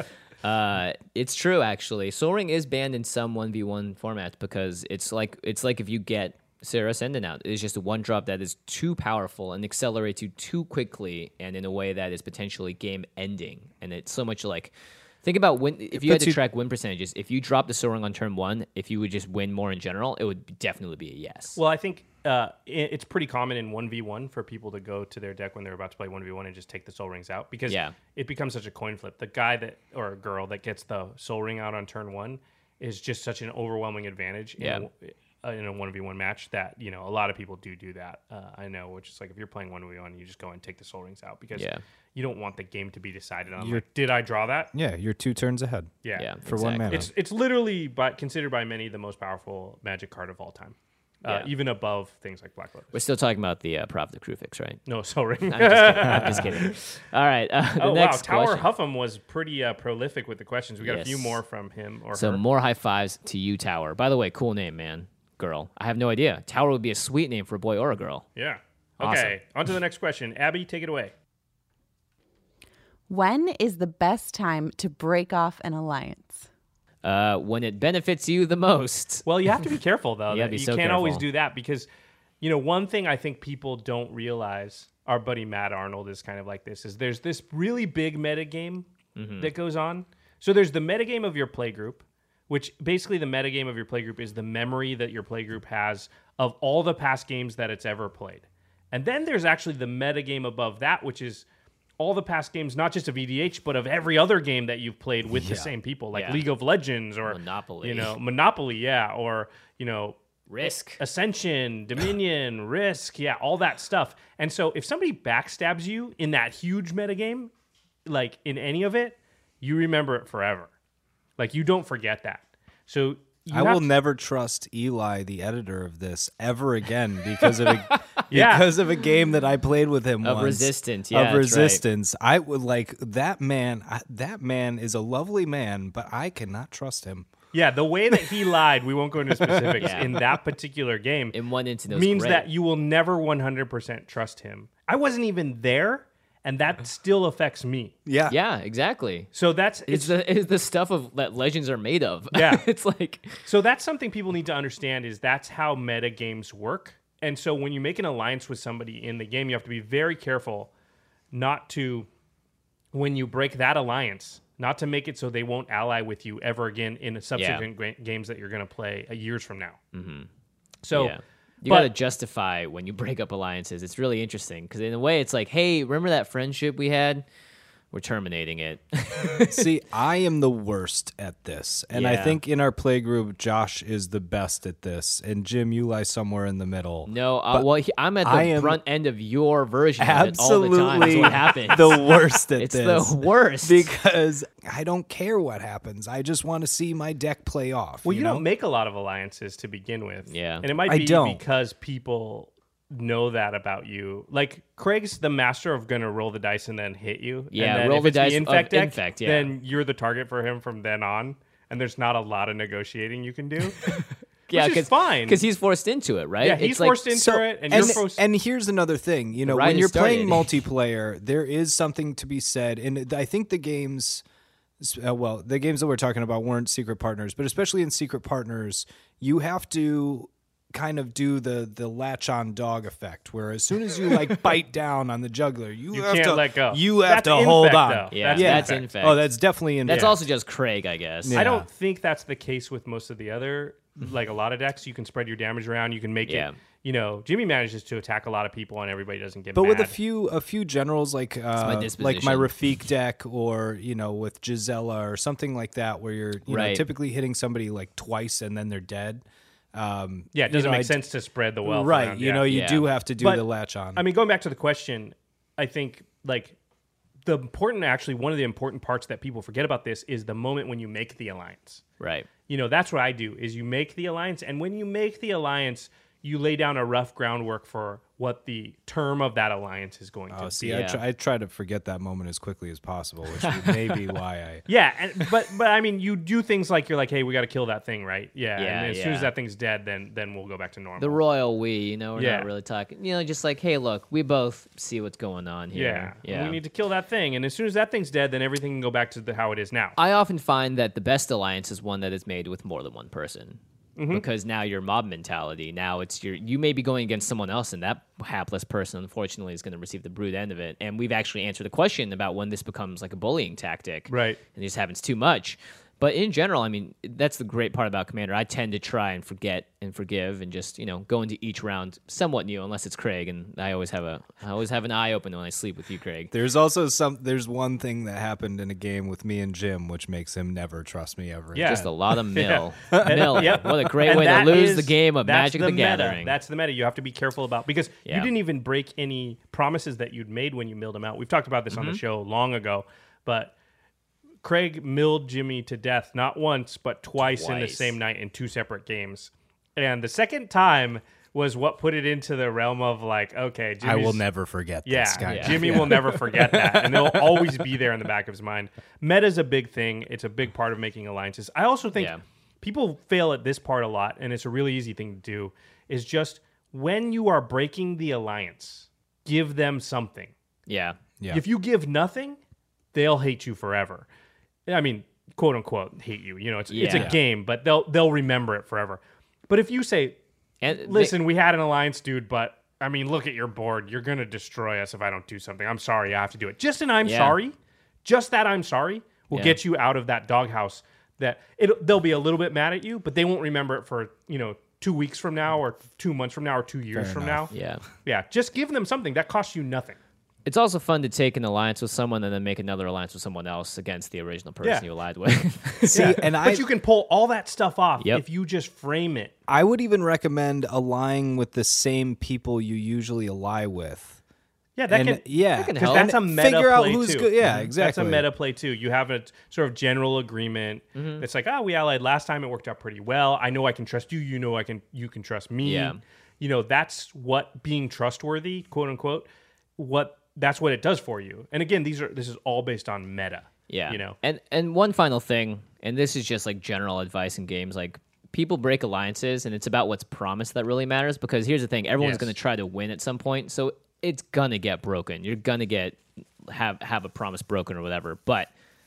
uh, it's true, actually. Soul Ring is banned in some one v one formats because it's like it's like if you get Sarah Ascendant out, it's just a one drop that is too powerful and accelerates you too quickly and in a way that is potentially game ending. And it's so much like. Think about win. If you had puts to you- track win percentages, if you drop the Soul Ring on turn one, if you would just win more in general, it would definitely be a yes. Well, I think uh, it, it's pretty common in one v one for people to go to their deck when they're about to play one v one and just take the Soul Rings out because Yeah. it becomes such a coin flip. The guy that or girl that gets the Soul Ring out on turn one is just such an overwhelming advantage in, Yeah. a, uh, in a one v one match that, you know, a lot of people do do that. Uh, I know, which is like if you're playing one v one, you just go and take the Soul Rings out because Yeah. you don't want the game to be decided on, You're- like, did I draw that? yeah, you're two turns ahead. Yeah. yeah, for one exactly. mana. It's it's literally by, considered by many the most powerful Magic card of all time, uh, Yeah. even above things like Black Lotus. We're still talking about the uh, Prophet of Crufix, right? No, Soul Ring. I'm just kidding. I'm just kidding. All right. Uh, the Oh wow, next Tower question. Huffam was pretty uh, prolific with the questions. We got a few Yes. more from him or So her. more high fives to you, Tower. By the way, cool name, man. girl. I have no idea. Tower would be a sweet name for a boy or a girl. Yeah. Awesome. Okay, on to the next question. Abby, take it away. When is the best time to break off an alliance? Uh, when it benefits you the most. Well, you have to be careful, though. Yeah, that be you so can't always careful. do that because, you know, one thing I think people don't realize, our buddy Matt Arnold is kind of like this, is there's this really big meta game Mm-hmm. that goes on. So there's the meta game of your playgroup, which basically the meta game of your playgroup is the memory that your playgroup has of all the past games that it's ever played. And then there's actually the meta game above that, which is all the past games, not just of E D H, but of every other game that you've played with the same people, like Yeah. League of Legends or Monopoly. you know, Monopoly, yeah, or you know, Risk. Ascension, Dominion, Risk, yeah, all that stuff. And so if somebody backstabs you in that huge metagame, like in any of it, you remember it forever. Like you don't forget that. So you I have will to- never trust Eli, the editor of this, ever again because of a Yeah. because of a game that I played with him Of once. Resistance, yeah, of that's right. Resistance. I would like that man. I, that man is a lovely man, but I cannot trust him. Yeah, the way that he lied, we won't go into specifics Yeah. in that particular game. In one incident, it was means great. that you will never one hundred percent trust him. I wasn't even there, and that still affects me. Yeah, Yeah, exactly. So that's It's it's the it's the stuff of that legends are made of. Yeah. It's like so that's something people need to understand is that's how meta games work. And so when you make an alliance with somebody in the game, you have to be very careful not to, when you break that alliance, not to make it so they won't ally with you ever again in the subsequent gra- games that you're going to play uh, years from now. Mm-hmm. So, yeah. You but- got to justify when you break up alliances. It's really interesting because in a way, it's like, hey, remember that friendship we had? We're terminating it. See, I am the worst at this. And I Yeah. think in our playgroup, Josh is the best at this. And Jim, you lie somewhere in the middle. No, uh, But well, he, I'm at the I am front end of your version of it all Absolutely the time. That's what happens. the worst at It's this. the worst. Because I don't care what happens. I just want to see my deck play off. well, you, know? don't make a lot of alliances to begin with. Yeah. And it might I be don't. because people know that about you. Like Craig's the master of gonna roll the dice and then hit you. Yeah, and then roll if the it's dice the of infect deck, infect, yeah. then you're the target for him from then on. And there's not a lot of negotiating you can do. yeah, which is fine. because he's forced into it, right? Yeah, he's It's like, forced into So- it, and, and, you're forced. and here's another thing. You know, ride when has you're playing started. multiplayer, there is something to be said. And I think the games, uh, well, the games that we're talking about weren't Secret Partners, but especially in Secret Partners, you have to kind of do the the latch on dog effect, where as soon as you like bite down on the juggler, you, You have can't to let go. You have That's to hold infect, on. though. Yeah, That's that's infect. infect. Oh, that's definitely in. That's yeah. also just Craig, I guess. Yeah. I don't think that's the case with most of the other, like a lot of decks. You can spread your damage around. You can make Yeah. it. You know, Jimmy manages to attack a lot of people, and everybody doesn't get But mad. with a few a few generals like uh, like disposition. my Rafik deck, or you know with Gisela or something like that, where you're you know Right. typically hitting somebody like twice and then they're dead. Um, yeah, it you doesn't know, make I- sense to spread the wealth right? around. You yeah. know, you Yeah. do have to do But, the latch on. I mean, going back to the question, I think like the important, actually, one of the important parts that people forget about this is the moment when you make the alliance. Right. You know, that's what I do is you make the alliance, and when you make the alliance, you lay down a rough groundwork for what the term of that alliance is going oh, to see, be. I, Yeah. try, I try to forget that moment as quickly as possible, which may be why I. Yeah, and, but but I mean, you do things like you're like, hey, we got to kill that thing, right? Yeah, Yeah, and as soon as yeah. that thing's dead, then then we'll go back to normal. The royal we, you know, we're Yeah. not really talking. You know, just like, hey, look, we both see what's going on yeah, here. and we need to kill that thing, and as soon as that thing's dead, then everything can go back to the, how it is now. I often find that the best alliance is one that is made with more than one person. Mm-hmm. Because now your mob mentality, now it's your, you may be going against someone else, and that hapless person, unfortunately, is going to receive the brute end of it. And we've actually answered the question about when this becomes like a bullying tactic. Right. And it just happens too much. But in general, I mean, that's the great part about Commander. I tend to try and forget and forgive and just, you know, go into each round somewhat new, unless it's Craig. And I always have a, I always have an eye open when I sleep with you, Craig. There's also some. There's one thing that happened in a game with me and Jim, which makes him never trust me ever. Yeah. Just a lot of mill. Mill. Yep. What a great And way to that lose is- the game of that's Magic the, meta. Gathering. That's the meta you have to be careful about because Yeah. you didn't even break any promises that you'd made when you milled them out. We've talked about this Mm-hmm. on the show long ago, but Craig milled Jimmy to death not once but twice, in the Twice. same night in two separate games. And the second time was what put it into the realm of like, okay, I will Jimmy's- never forget Yeah, this guy. Jimmy will never forget that, and it'll always be there in the back of his mind. Meta's a big thing; it's a big part of making alliances. I also think Yeah. people fail at this part a lot, and it's a really easy thing to do, is just when you are breaking the alliance, give them something. Yeah. Yeah. If you give nothing, they'll hate you forever. I mean, quote unquote, hate you. You know, it's it's Yeah. a game, but they'll they'll remember it forever. But if you say, And listen, we had an alliance, dude, but I mean, look at your board. You're gonna destroy us if I don't do something. I'm sorry, I have to do it. Just an I'm Yeah. sorry, just that I'm sorry will Yeah. get you out of that doghouse. That it they'll be a little bit mad at you, but they won't remember it for you know two weeks from now, or two months from now, or two years Fair from enough. now. yeah. Yeah, just give them something that costs you nothing. It's also fun to take an alliance with someone and then make another alliance with someone else against the original person Yeah. you allied with. See, Yeah, and I but you can pull all that stuff off Yep. if you just frame it. I would even recommend allying with the same people you usually ally with. Yeah, that And can yeah, that can because help. that's a And meta figure out play who's too. good. Yeah, Mhm. exactly. That's a meta play too. You have a sort of general agreement. Mm-hmm. It's like, oh, we allied last time. It worked out pretty well. I know I can trust you. You know I can. You can trust me. Yeah. You know that's what being trustworthy, quote unquote, what that's what it does for you. And again, these are this is all based on meta. Yeah. You know. And and one final thing, and this is just like general advice in games, like people break alliances and it's about what's promised that really matters, because here's the thing, everyone's Yes. going to try to win at some point. So it's going to get broken. You're going to get have have a promise broken or whatever. But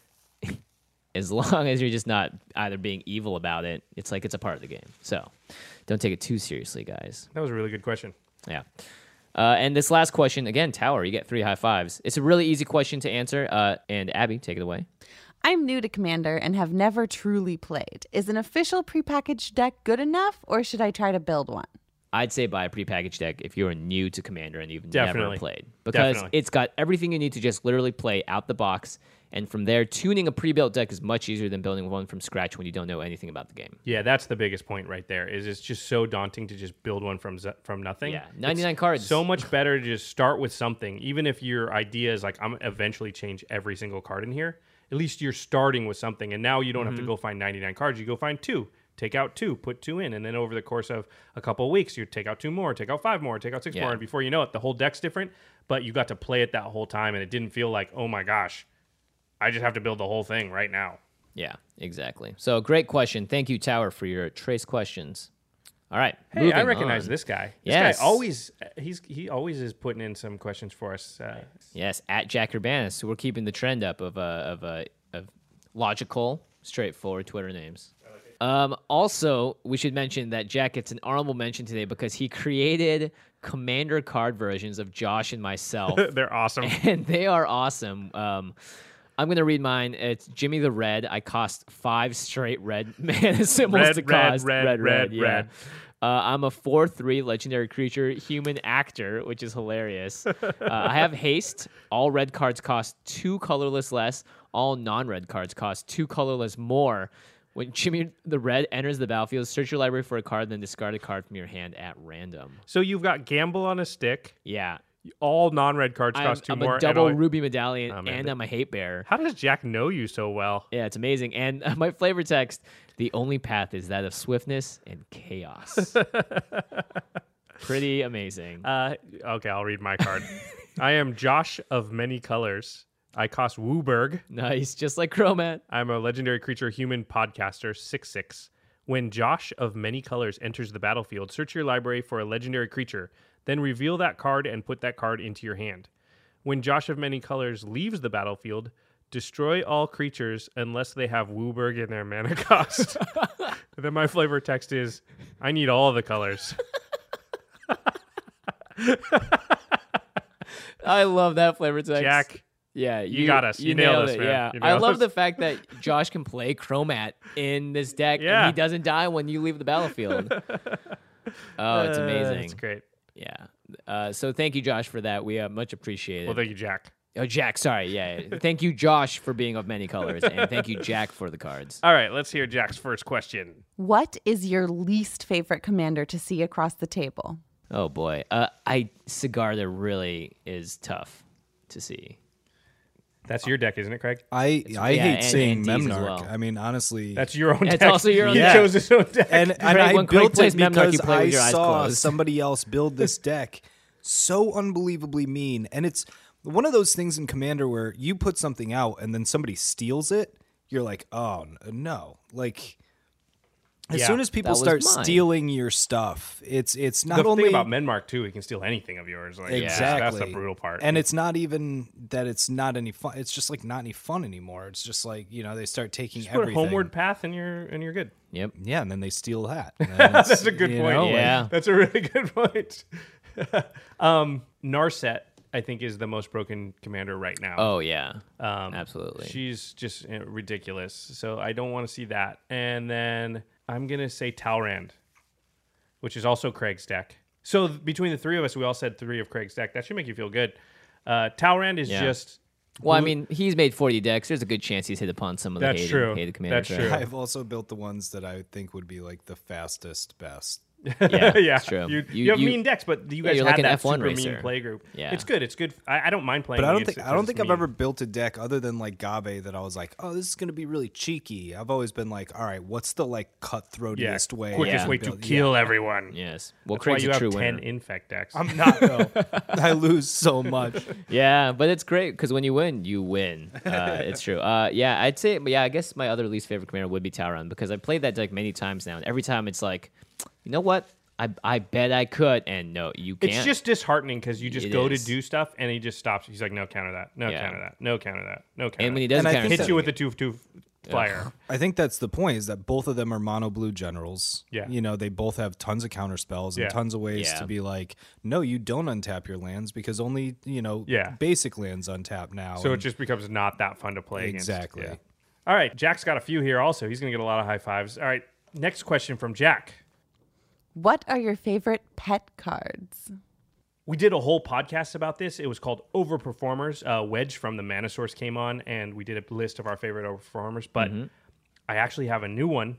as long as you're just not either being evil about it, it's like it's a part of the game. So don't take it too seriously, guys. That was a really good question. Yeah. Uh, and this last question, again, Tower, you get three high fives. It's a really easy question to answer. Uh, and Abby, take it away. I'm new to Commander and have never truly played. Is an official prepackaged deck good enough, or should I try to build one? I'd say buy a prepackaged deck if you're new to Commander and you've Definitely. never played. Because Definitely. it's got everything you need to just literally play out the box. And from there, tuning a pre-built deck is much easier than building one from scratch when you don't know anything about the game. Yeah, that's the biggest point right there. Is it's just so daunting to just build one from z- from nothing. Yeah, ninety-nine It's cards. So much better to just start with something, even if your idea is like I'm gonna eventually change every single card in here. At least you're starting with something, and now you don't have Mm-hmm. to go find ninety-nine cards. You go find two, take out two, put two in, and then over the course of a couple of weeks, you take out two more, take out five more, take out six Yeah. more, and before you know it, the whole deck's different. But you got to play it that whole time, and it didn't feel like, oh my gosh, I just have to build the whole thing right now. Yeah, exactly. So great question. Thank you, Tower, for your trace questions. All right. Hey, I moving recognize on. this guy. This Yes. guy always he's he always is putting in some questions for us. Uh, Yes, at Jack Urbanus. So we're keeping the trend up of uh, of uh, of logical, straightforward Twitter names. Um, also, we should mention that Jack gets an honorable mention today because he created Commander card versions of Josh and myself, they're awesome. and they are awesome. Um, I'm gonna read mine. It's Jimmy the Red. I cost five straight red mana symbols Red, to red, cost. red, red, yeah. red. Uh, I'm a four three legendary creature, human actor, which is hilarious. Uh, I have haste. All red cards cost two colorless less. All non-red cards cost two colorless more. When Jimmy the Red enters the battlefield, search your library for a card, then discard a card from your hand at random. So you've got Gamble on a stick. Yeah. All non-red cards I'm, cost two I'm more. a and double all- ruby medallion, Oh, man. and I'm a hate bearer. How does Jack know you so well? Yeah, it's amazing. And uh, my flavor text, the only path is that of swiftness and chaos. Pretty amazing. Uh, okay, I'll read my card. I am Josh of Many Colors. I cost Wooburg. Nice, just like Chromat. I'm a legendary creature human podcaster, six six. When Josh of Many Colors enters the battlefield, search your library for a legendary creature, then reveal that card and put that card into your hand. When Josh of Many Colors leaves the battlefield, destroy all creatures unless they have Wooburg in their mana cost. Then my flavor text is, I need all of the colors. I love that flavor text. Jack, yeah, you got us. You, You nailed nailed us, it. man. Yeah, You I nailed love us. the fact that Josh can play Chromat in this deck, Yeah. and he doesn't die when you leave the battlefield. Oh, it's Uh, amazing. It's great. Yeah. Uh, so thank you, Josh, for that. We uh, much appreciate it. Well, thank you, Jack. oh, Jack, sorry. Yeah. yeah. Thank you, Josh, for being of many colors, and thank you, Jack, for the cards. All right, let's hear Jack's first question. What is your least favorite commander to see across the table? Oh boy, uh, I Sigarda really is tough to see. That's your deck, isn't it, Craig? I I yeah, hate and- seeing and D's as Memnarch. well. I mean, honestly, That's your own It's deck. also your own He deck. chose his own deck. and and Craig, I when Craig built plays it Memnarch, because you play I with your eyes saw closed. somebody else build this deck so unbelievably mean, and it's one of those things in Commander where you put something out and then somebody steals it. You're like, oh n- no, like As Yeah. soon as people That was start mine. stealing your stuff, it's it's not The only thing about Menmark too, he can steal anything of yours. Like, exactly that's the brutal part. and it's not even that it's not any fun. It's just like not any fun anymore. It's just like you know they start taking just put a everything. homeward path and you're and you're good. Yep. Yeah, and then they steal that. And it's, That's a good you point. know, like- Yeah. That's a really good point. um, Narset, I think, is the most broken commander right now. Oh yeah. Um, Absolutely. She's just uh, ridiculous. So I don't want to see that. And then I'm going to say Talrand, which is also Craig's deck. So th- between the three of us, we all said three of Craig's deck. That should make you feel good. Uh, Talrand is Yeah. just... Well, I mean, he's made forty decks. There's a good chance he's hit upon some of the That's hated, true. hated commanders. That's right? true. I've also built the ones that I think would be like the fastest, best. Yeah, yeah, it's true. You, You- you have you- mean decks, but you Yeah, guys you're had like an that F one super racer. mean play group. Yeah. It's good. It's good. I, I don't mind playing. But I don't against think it I don't 'cause think it's I've ever mean. built a deck other than like Gabe that I was like, oh, this is gonna be really cheeky. I've always been like, all right, what's the like cutthroatiest yeah, way? quickest Yeah. way to build- kill everyone. Yes. Well, That's why Craig's you a have true ten winner. infect decks. I'm not though. I lose so much. Yeah, but it's great because when you win, you win. Uh, it's true. Uh, yeah, I'd say, but yeah, I guess my other least favorite commander would be Talrand because I played that deck many times now, and every time it's like, you know what? I I bet I could, and no, you can't. It's just disheartening because you just It go is. to do stuff and he just stops. He's like, no, counter that. No, Yeah. counter that. No, counter that. No, counter and when he that. does And I counter think hits stuff, you with a two two flyer. I think that's the point is that both of them are mono blue generals. Yeah. You know, they both have tons of counter spells and Yeah. tons of ways Yeah. to be like, no, you don't untap your lands because only, you know, Yeah. basic lands untap now. So it and- just becomes not that fun to play against. Exactly. Yeah. All right, Jack's got a few here also. He's going to get a lot of high fives. All right, next question from Jack. What are your favorite pet cards? We did a whole podcast about this. It was called Overperformers. Uh, Wedge from the Mana Source came on, and we did a list of our favorite overperformers. But I actually have a new one,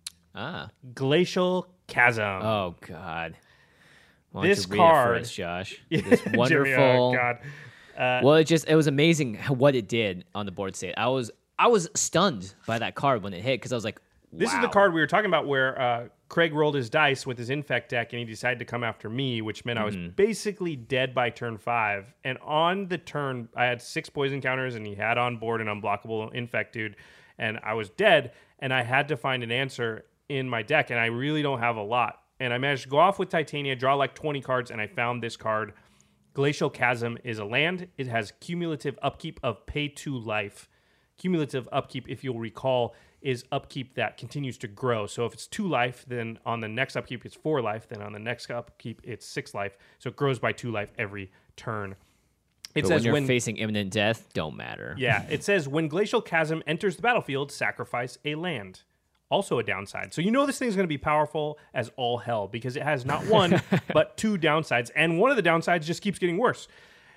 ah, Glacial Chasm. oh god, Why don't This you read it for card- us, Josh. This Jimmy, wonderful. oh, God. Well, it just it was amazing how- what it did on the board state. I was I was stunned by that card when it hit because I was like, This is wow. the card we were talking about where uh, Craig rolled his dice with his infect deck and he decided to come after me, which meant I was basically dead by turn five. And on the turn, I had six poison counters and he had on board an unblockable infect dude. And I was dead and I had to find an answer in my deck. And I really don't have a lot. And I managed to go off with Titania, draw like twenty cards, and I found this card. Glacial Chasm is a land. It has cumulative upkeep of pay two life. Cumulative upkeep, if you'll recall, is upkeep that continues to grow. So if it's two life, then on the next upkeep it's four life. Then on the next upkeep it's six life. So it grows by two life every turn. It But says when you're when facing imminent death, don't matter. yeah, it says when Glacial Chasm enters the battlefield, sacrifice a land. Also a downside. So you know this thing's going to be powerful as all hell because it has not one but two downsides, and one of the downsides just keeps getting worse.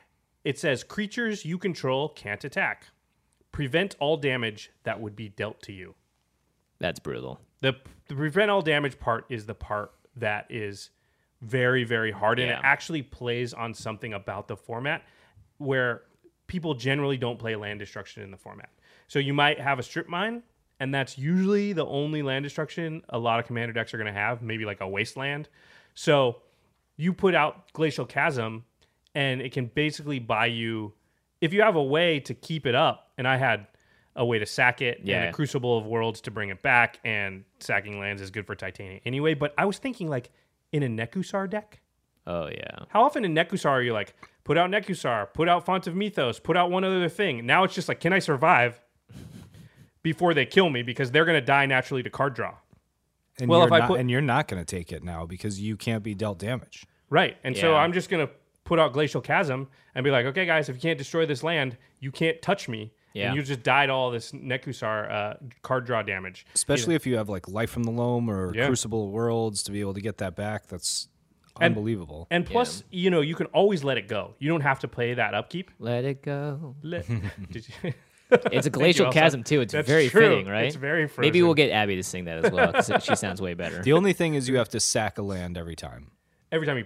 It says creatures you control can't attack. Prevent all damage that would be dealt to you. That's brutal. The, the prevent all damage part is the part that is very, very hard. And Yeah. it actually plays on something about the format where people generally don't play land destruction in the format. So you might have a strip mine, and that's usually the only land destruction a lot of commander decks are going to have, maybe like a wasteland. So you put out Glacial Chasm, and it can basically buy you, if you have a way to keep it up, and I had a way to sack it, Yeah. and a Crucible of Worlds to bring it back, and sacking lands is good for Titania anyway, but I was thinking like in a Nekusar deck, Oh yeah. how often in Nekusar are you like, put out Nekusar, put out Font of Mythos, put out one other thing? Now it's just like, can I survive before they kill me because they're going to die naturally to card draw? And Well, you're if I not, put- and you're not going to take it now because you can't be dealt damage. Right. And so Yeah. I'm just going to put out Glacial Chasm and be like, okay, guys, if you can't destroy this land, you can't touch me. Yeah. And you just died all this Nekusar uh, card draw damage. Especially if you have like Life from the Loam or Yeah. Crucible of Worlds to be able to get that back. That's And- unbelievable. And plus, you know, you can always let it go. You don't have to play that upkeep. Let it go. Let, did you? It's a glacial Elsa. chasm too. It's That's very true. fitting, right? It's very Maybe Frozen. we'll get Abby to sing that as well because she sounds way better. The only thing is you have to sack a land every time. Every time you play it.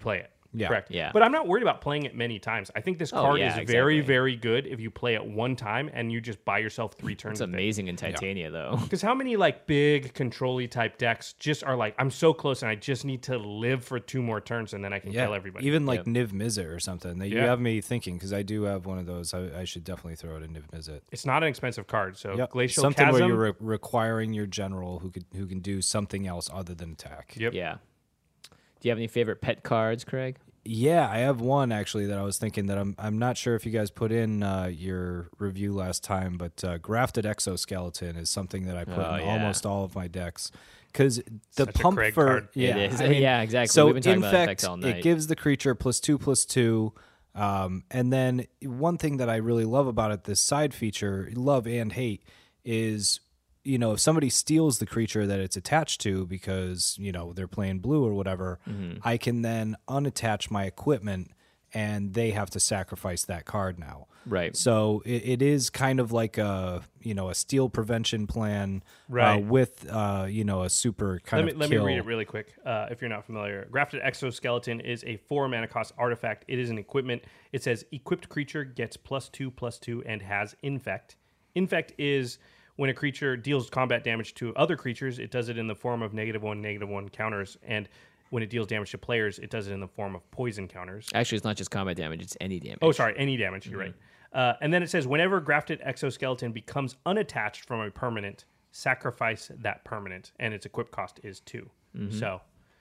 Yeah. Correct. Yeah. But I'm not worried about playing it many times. I think this Oh, card yeah, is very, exactly. very good if you play it one time and you just buy yourself three turns. It's amazing in Titania, though. Because how many like big control-y type decks just are like, I'm so close and I just need to live for two more turns and then I can Yeah, kill everybody. even like Niv Mizzet or something. That you Yeah. have me thinking because I do have one of those. I, I should definitely throw it in Niv Mizzet. It's not an expensive card. So Yep. Glacial something Chasm. where you're re- requiring your general who could who can do something else other than attack. Yep. Yeah. Do you have any favorite pet cards, Craig? Yeah, I have one actually that I was thinking that I'm I'm not sure if you guys put in uh, your review last time, but uh, Grafted Exoskeleton is something that I put Oh, in yeah. almost all of my decks because the Such a pump Craig for card. yeah, It is. I mean, Yeah, exactly. So We've been talking about infect, infect all night. it gives the creature plus two plus two. Um, and then one thing that I really love about it, this side feature, love and hate, is you know if somebody steals the creature that it's attached to because you know they're playing blue or whatever, Mm-hmm. I can then unattach my equipment and they have to sacrifice that card now. Right. So it, it is kind of like a you know a steal prevention plan, Right. uh, with uh, you know a super kind Let me of let kill. me read it really quick. Uh, if you're not familiar, Grafted Exoskeleton is a four mana cost artifact. It is an equipment. It says equipped creature gets plus two plus two and has infect. Infect is when a creature deals combat damage to other creatures. It does it in the form of negative one negative one counters, and when it deals damage to players, it does it in the form of poison counters. Actually, it's not just combat damage; it's any damage. Oh, sorry, any damage. You're right. Uh, and then it says whenever Grafted Exoskeleton becomes unattached from a permanent, sacrifice that permanent, and its equip cost is two. So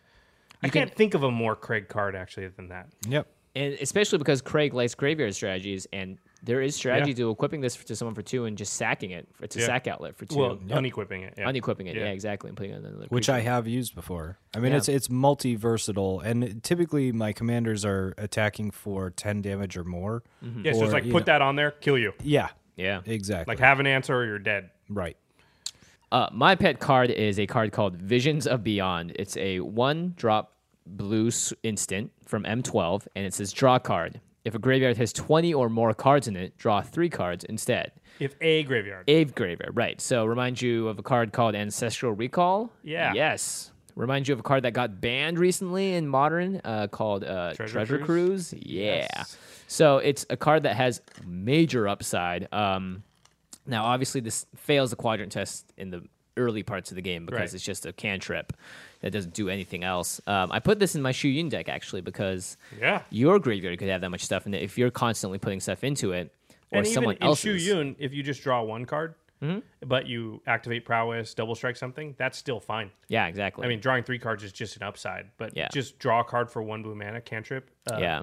I can- can't think of a more Craig card actually than that. Yep. And especially because Craig likes graveyard strategies, and there is strategy Yeah. to equipping this to someone for two and just sacking it. It's a Yeah. sack outlet for two. Well, unequipping it. Yeah. Unequipping it, yeah. Yeah. exactly, and putting it on another Which creature. I have used before. I mean, Yeah. it's it's multi versatile, and typically my commanders are attacking for ten damage or more. Yeah, so it's Or, like you put know- that on there, kill you. Yeah, Yeah. exactly. Like have an answer or you're dead. right. Uh, my pet card is a card called Visions of Beyond. It's a one drop blue s- instant from M twelve, and it says draw card. If a graveyard has twenty or more cards in it, draw three cards instead. If a graveyard. A graveyard, right. So remind you of a card called Ancestral Recall. Yeah. Yes. Remind you of a card that got banned recently in Modern uh, called uh, Treasure Treasure, Cruise? Cruise. Yeah. Yes. So it's a card that has major upside. Um, now, obviously, this fails the quadrant test in the early parts of the game because Right. it's just a cantrip that doesn't do anything else. Um, I put this in my Shu Yun deck, actually, because Yeah. your graveyard could have that much stuff in it if you're constantly putting stuff into it, or And someone even in Shu else's. Yun, if you just draw one card, but you activate prowess, double strike something, that's still fine. Yeah, exactly. I mean, drawing three cards is just an upside, but Yeah. just draw a card for one blue mana cantrip. Uh, yeah.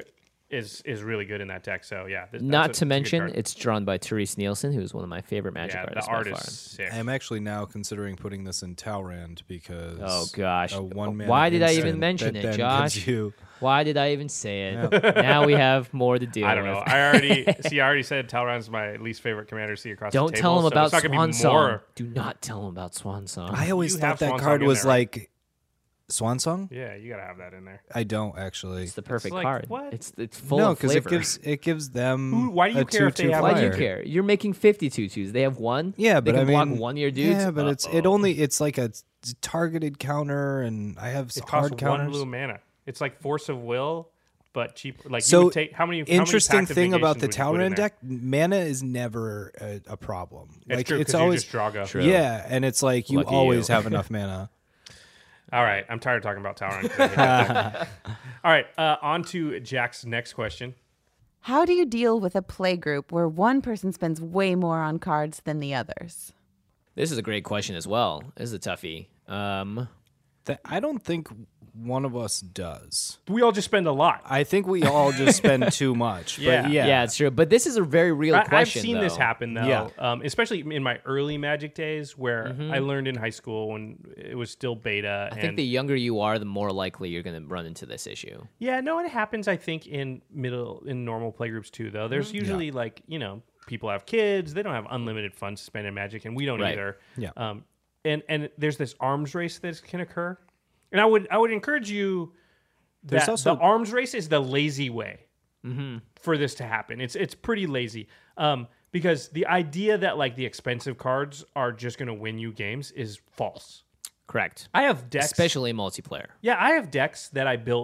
is is really good in that deck. So yeah, th- that's Not a- to it's a good mention, card. it's drawn by Therese Nielsen, who's one of my favorite Magic yeah, the artists art by is far. sick. I'm actually now considering putting this in Talrand because Oh, gosh. a one mana Why did I even instant mention that it, then Josh? gives you- Why did I even say it? Now we have more to deal I don't with. know. I already see. I already said Talrand's my least favorite commander to see across Don't the table. tell him so about it's not gonna Swan be Song. more- Do not tell him about Swan Song. I always You thought have that Swan card Song in was there, right? like Swan Song. Yeah, you gotta have that in there. I don't actually. It's the perfect like, card. what? It's it's full No, of because it flavor. gives it gives them. Who- why do you a care if they two-two have Why do you flyer. care? You're making fifty-two twos. They have one. Yeah, they but can I block mean, one of your dudes. Yeah, but it's it Uh-oh. only it's like a t- targeted counter, and I have It hard costs one counters. blue mana. It's like Force of Will, but cheap. Like you So would take how many? how many interesting passive thing about the negations would you put in Talrand there? deck, mana is never a, a problem. It's like true it's 'cause always you just Draga. True. yeah, and it's like you Lucky always you. have enough mana. All right, I'm tired of talking about Talrand. 'cause I hate that deck. All right, uh, on to Jack's next question. How do you deal with a play group where one person spends way more on cards than the others? This is a great question as well. This is a toughie. Um, That I don't think one of us does. We all just spend a lot. I think we all just spend too much. Yeah. But yeah. yeah, it's true. But this is a very real I, I've question. seen this though. happen though, Yeah. um, especially in my early Magic days, where Mm-hmm. I learned in high school when it was still beta. I and think the younger you are, the more likely you're going to run into this issue. Yeah, no, it happens. I think in middle in normal playgroups too. Though Mm-hmm. there's usually like you know people have kids, they don't have unlimited funds to spend in Magic, and we don't Right. either. Yeah. Um, and and there's this arms race that can occur, and I would I would encourage you There's that also- the arms race is the lazy way for this to happen. It's it's pretty lazy. Um, because the idea that like the expensive cards are just going to win you games is false. Correct. I have decks, Especially in multiplayer. yeah, I have decks that I built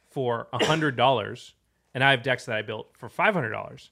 for one hundred dollars, and I have decks that I built for five hundred dollars.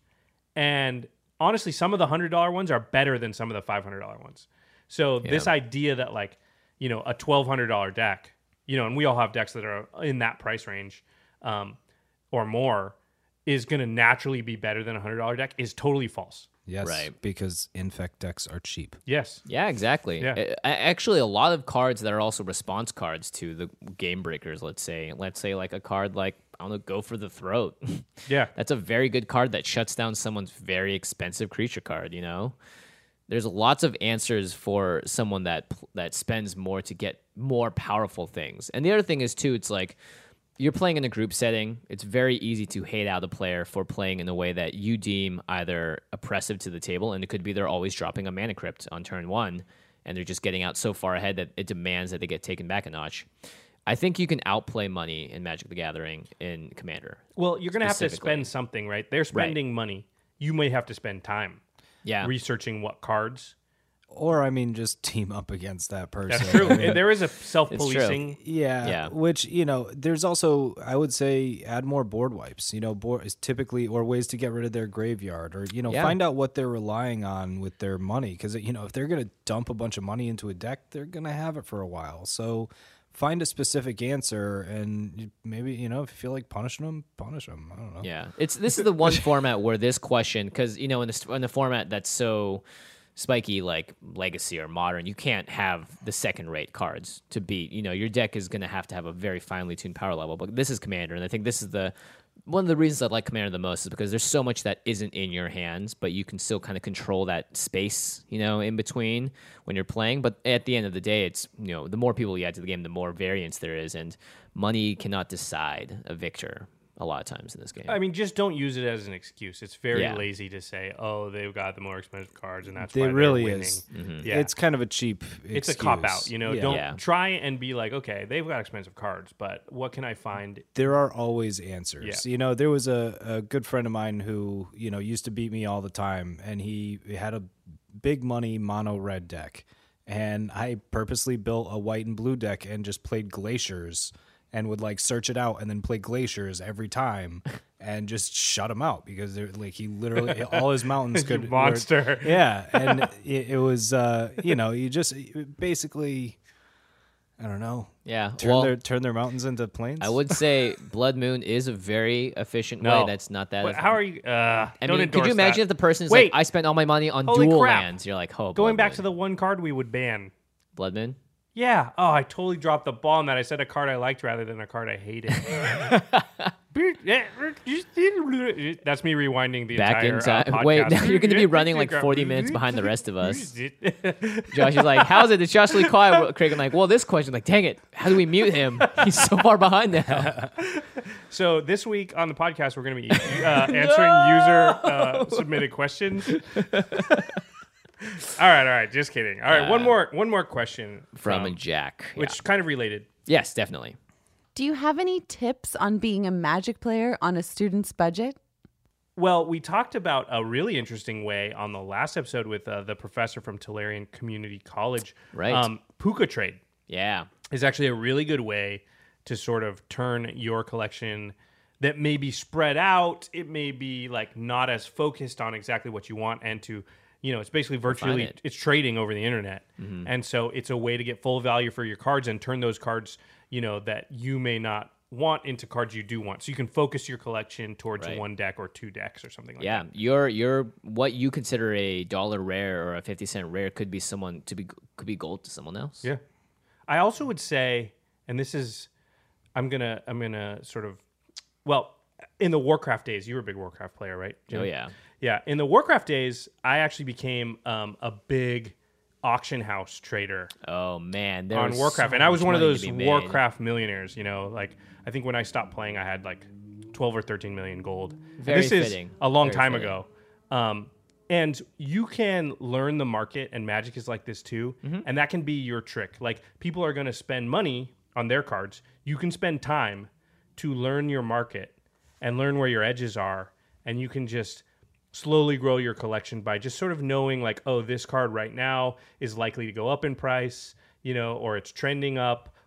And honestly, some of the one hundred dollars ones are better than some of the five hundred dollars ones. So Yeah. this idea that like, you know, a twelve hundred dollars deck, you know, and we all have decks that are in that price range um, or more, is going to naturally be better than a one hundred dollars deck is totally false. Yes, Right. because infect decks are cheap. Yes. Yeah, exactly. Yeah. A- a- Actually, a lot of cards that are also response cards to the game breakers, let's say. Let's say like a card like, I don't know, Go for the Throat. Yeah. That's a very good card that shuts down someone's very expensive creature card, you know? There's lots of answers for someone that pl- that spends more to get more powerful things. And the other thing is, too, it's like, you're playing in a group setting. It's very easy to hate out a player for playing in a way that you deem either oppressive to the table, and it could be they're always dropping a mana crypt on turn one, and they're just getting out so far ahead that it demands that they get taken back a notch. I think you can outplay money in Magic the Gathering in Commander. Well, you're going to have to Specifically. spend something, right? They're spending money. You may have to spend time Yeah. researching what cards. Or, I mean, just team up against that person. That's true. I mean, There is a self-policing. Yeah, Yeah. Which, you know, there's also, I would say, add more board wipes. You know, board is typically, or ways to get rid of their graveyard, or, you know, Yeah. find out what they're relying on with their money. Because, you know, if they're going to dump a bunch of money into a deck, they're going to have it for a while. So find a specific answer, and maybe, you know, if you feel like punishing them, punish them. I don't know. Yeah, it's this is the one format where this question, because you know, in the in the format that's so spiky like Legacy or Modern, you can't have the second-rate cards to beat. You know, your deck is going to have to have a very finely tuned power level. But this is Commander, and I think this is the one of the reasons I like Commander the most is because there's so much that isn't in your hands, but you can still kind of control that space, you know, in between when you're playing. But at the end of the day, it's, you know, the more people you add to the game, the more variance there is, and money cannot decide a victor a lot of times in this game. I mean, just don't use it as an excuse. It's very Yeah. lazy to say, "Oh, they've got the more expensive cards, and that's It why really they're winning." is. Yeah, It's kind of a cheap it's a excuse. cop out. You know, Yeah. don't Yeah. try and be like, "Okay, they've got expensive cards, but what can I find?" There are always answers. Yeah. You know, there was a, a good friend of mine who, you know, used to beat me all the time, and he had a big money mono red deck. And I purposely built a white and blue deck and just played Glaciers and would like search it out and then play Glaciers every time and just shut him out because they're like he literally all his mountains You could monster. were- yeah, and it, it was uh, you know, you just basically I don't know. yeah, Turn well, their turn their mountains into plains. I would say Blood Moon is a very efficient No. way. That's not that. But how are you? Uh, I don't mean, could endorse you imagine that. if the person is Wait. like, I spent all my money on Holy dual crap. lands? You're like, oh, Going Blood back Moon. to the one card we would ban. Blood Moon. Yeah. Oh, I totally dropped the ball on that. I said a card I liked rather than a card I hated. That's me rewinding the Back entire in time. Uh, Wait, podcast. now you're going to be running like forty minutes behind the rest of us. Josh is like, how's it? It's Josh really quiet. Craig, I'm like, well, this question, like, dang it, how do we mute him? He's so far behind now. So this week on the podcast, we're going to be uh, answering user uh, submitted questions. All right, all right, just kidding. All right, one more, one more question From a Jack. which Yeah. is kind of related. Yes, definitely. Do you have any tips on being a Magic player on a student's budget? Well, we talked about a really interesting way on the last episode with uh, the professor from Tolarian Community College. Right. Um, Puka Trade Yeah. is actually a really good way to sort of turn your collection that may be spread out. It may be like not as focused on exactly what you want, and to, you know, it's basically virtually it. it's trading over the internet. And so it's a way to get full value for your cards and turn those cards, you know, that you may not want into cards you do want. So you can focus your collection towards Right. one deck or two decks or something like Yeah, that. your your what you consider a dollar rare or a fifty cent rare could be someone to be could be gold to someone else. Yeah. I also would say, and this is, I'm gonna, I'm gonna sort of, well, in the Warcraft days, you were a big Warcraft player, right, Jim? Oh yeah. Yeah. In the Warcraft days, I actually became um, a big auction house trader Oh man, there on was Warcraft, so and I was much one of money those to be made. Warcraft millionaires. You know, like I think when I stopped playing, I had like twelve or thirteen million gold. And Very this is fitting. a long Very time fitting. ago. Um, and you can learn the market, and Magic is like this too, Mm-hmm. and that can be your trick. Like people are going to spend money on their cards. You can spend time to learn your market and learn where your edges are, and you can just slowly grow your collection by just sort of knowing like, oh, this card right now is likely to go up in price, you know, or it's trending up,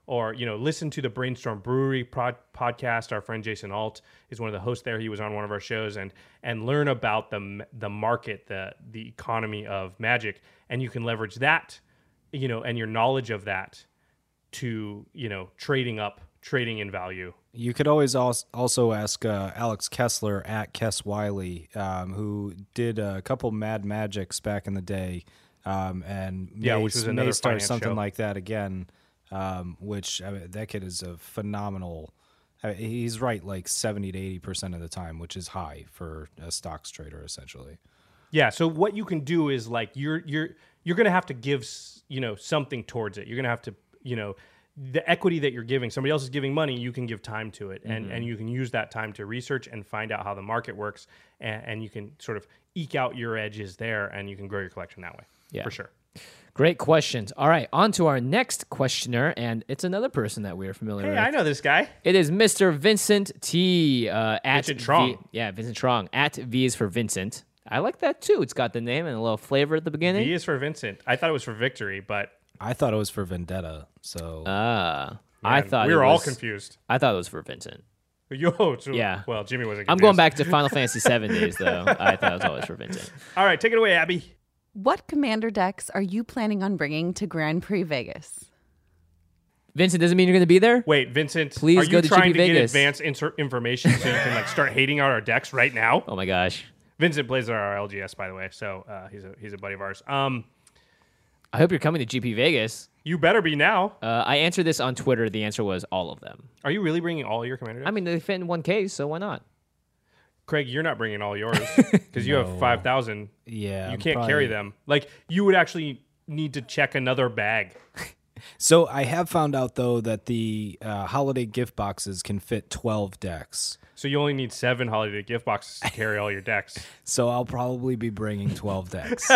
or, you know, listen to the Brainstorm Brewery pod- podcast. Our friend Jason Alt is one of the hosts there. He was on one of our shows, and and learn about the the market, the the economy of Magic, and you can leverage that, you know, and your knowledge of that to, you know, trading up, trading in value. You could always als- also ask uh, Alex Kessler at Kess Wiley, um, who did a couple Mad Magics back in the day, um, and Yeah, may, which was may another start finance something show. like that again. Um, which I mean, that kid is a phenomenal. I mean, he's right like seventy to eighty percent of the time, which is high for a stocks trader essentially. Yeah. So what you can do is like you're you're you're gonna have to give s- you know something towards it. You're gonna have to you know the equity that you're giving. Somebody else is giving money. You can give time to it, and and you can use that time to research and find out how the market works, and, and you can sort of eke out your edges there, and you can grow your collection that way. Yeah. For sure. Great questions. All right, on to our next questioner, and it's another person that we are familiar Hey, with. I know this guy. It is Mister Vincent T. Uh, at Vincent Trong. V, yeah, Vincent Trong. At V is for Vincent. I like that too. It's got the name and a little flavor at the beginning. V is for Vincent. I thought it was for victory, but I thought it was for Vendetta, so Ah, I man, thought we it were all was- confused. I thought it was for Vincent. Yo, so, Yeah. Well, Jimmy wasn't. I'm going confused. back to Final Fantasy seven days though. I thought it was always for Vincent. All right, take it away, Abby. What commander decks are you planning on bringing to Grand Prix Vegas? Vincent doesn't mean you're going to be there. Wait, Vincent, Please are you go to trying G P to get Vegas. advanced inter- information so you can like start hating out our decks right now? Oh my gosh. Vincent plays our L G S, by the way, so uh, he's a he's a buddy of ours. Um, I hope you're coming to G P Vegas. you better be now. Uh, I answered this on Twitter. The answer was all of them. Are you really bringing all your commander decks? I mean, they fit in one case, so why not? Craig, you're not bringing all yours because you have five thousand. yeah, You I'm can't probably- carry them. Like you would actually need to check another bag. So I have found out though that the uh, holiday gift boxes can fit twelve decks. So you only need seven holiday gift boxes to carry all your decks. So I'll probably be bringing twelve decks.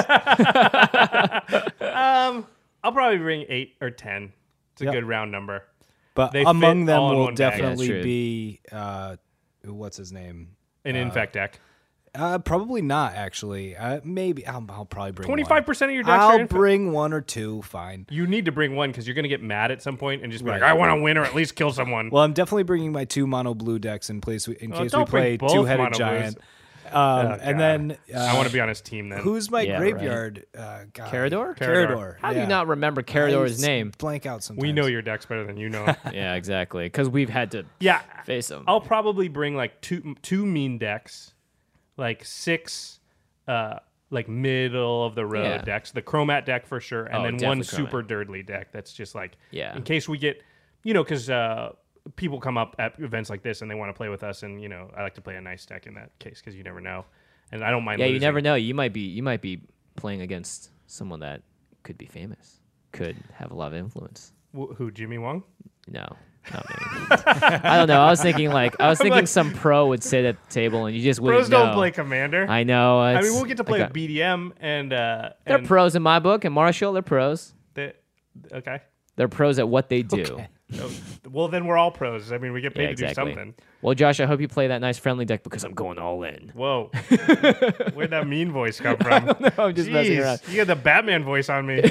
Um, I'll probably bring eight or ten. It's a Yep. good round number. But They among fit them all in will one bag. definitely Yeah, that's true. be uh, what's his name? An infect deck. Uh, probably not actually. Uh, maybe I'll, I'll probably bring Twenty-five one. percent of your decks are I'll infect. bring one or two. Fine. You need to bring one because you're going to get mad at some point and just be like, Right. I want to win or at least kill someone. Well, I'm definitely bringing my two mono blue decks in place in Oh, case we don't bring play both two headed mono giant. blues. Um, Oh, and God. then uh, I want to be on his team then. who's my Yeah, graveyard uh, guy? Carador? Carador. How do yeah. you not remember I Carador's s- name? Blank out sometimes. we know your decks better than you know. Yeah, exactly. Because we've had to yeah. face them. I'll probably bring like two two mean decks, like six uh like middle of the road Yeah. decks. The Chromat deck for sure, and Oh, then one definitely super dirtly deck that's just like Yeah. in case we get you know, because uh people come up at events like this and they want to play with us, and you know, I like to play a nice deck in that case because you never know. And I don't mind Yeah, you losing. never know. You might be you might be playing against someone that could be famous, could have a lot of influence. Wh- Who, Jimmy Wong? No, not me. I don't know. I was thinking like I was thinking like- some pro would sit at the table and you just wouldn't Pros don't know. play Commander. I know. I it's mean, we'll get to play like with a- B D M and uh They're and pros in my book, and Marshall, they're pros. the- okay. They're pros at what they do. Oh, well, then we're all pros. I mean, we get paid Yeah, to exactly. do something. Well, Josh, I hope you play that nice friendly deck because I'm going all in. Whoa. Where'd that mean voice come from? I'm just messing Jeez, around. you got the Batman voice on me.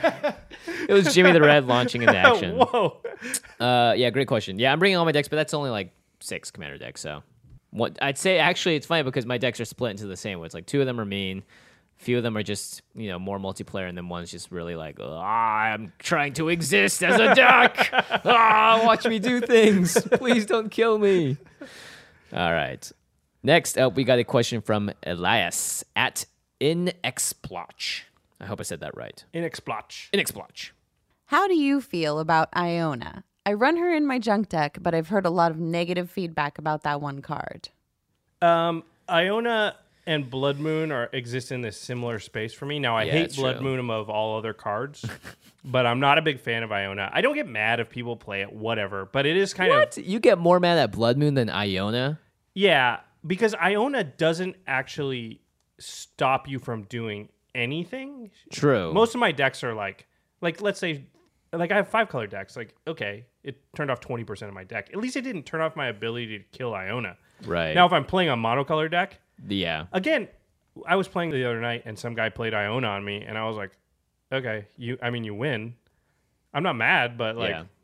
It was Jimmy the Red launching into action. Whoa. Uh, yeah, great question. Yeah, I'm bringing all my decks, but that's only like six commander decks. So, what I'd say actually, it's funny because my decks are split into the same way. It's like two of them are mean, a few of them are just you know more multiplayer, and then one's just really like, ah, I'm trying to exist as a deck. Ah, watch me do things. Please don't kill me. All right. Next up, we got a question from Elias at Inexplotch. I hope I said that right. Inexplotch. Inexplotch. How do you feel about Iona? I run her in my junk deck, but I've heard a lot of negative feedback about that one card. Um, Iona and Blood Moon are exist in this similar space for me. Now, I Yeah, hate it's Blood true. Moon above all other cards, but I'm not a big fan of Iona. I don't get mad if people play it, whatever, but it is kind of... What? You get more mad at Blood Moon than Iona? Yeah, because Iona doesn't actually stop you from doing anything. True. Most of my decks are like, like let's say, like I have five color decks. Like, okay, it turned off twenty percent of my deck. At least it didn't turn off my ability to kill Iona. Right. Now, if I'm playing a monocolor deck, yeah. again, I was playing the other night and some guy played Iona on me, and I was like, okay, you. I mean, you win. I'm not mad, but like, Yeah.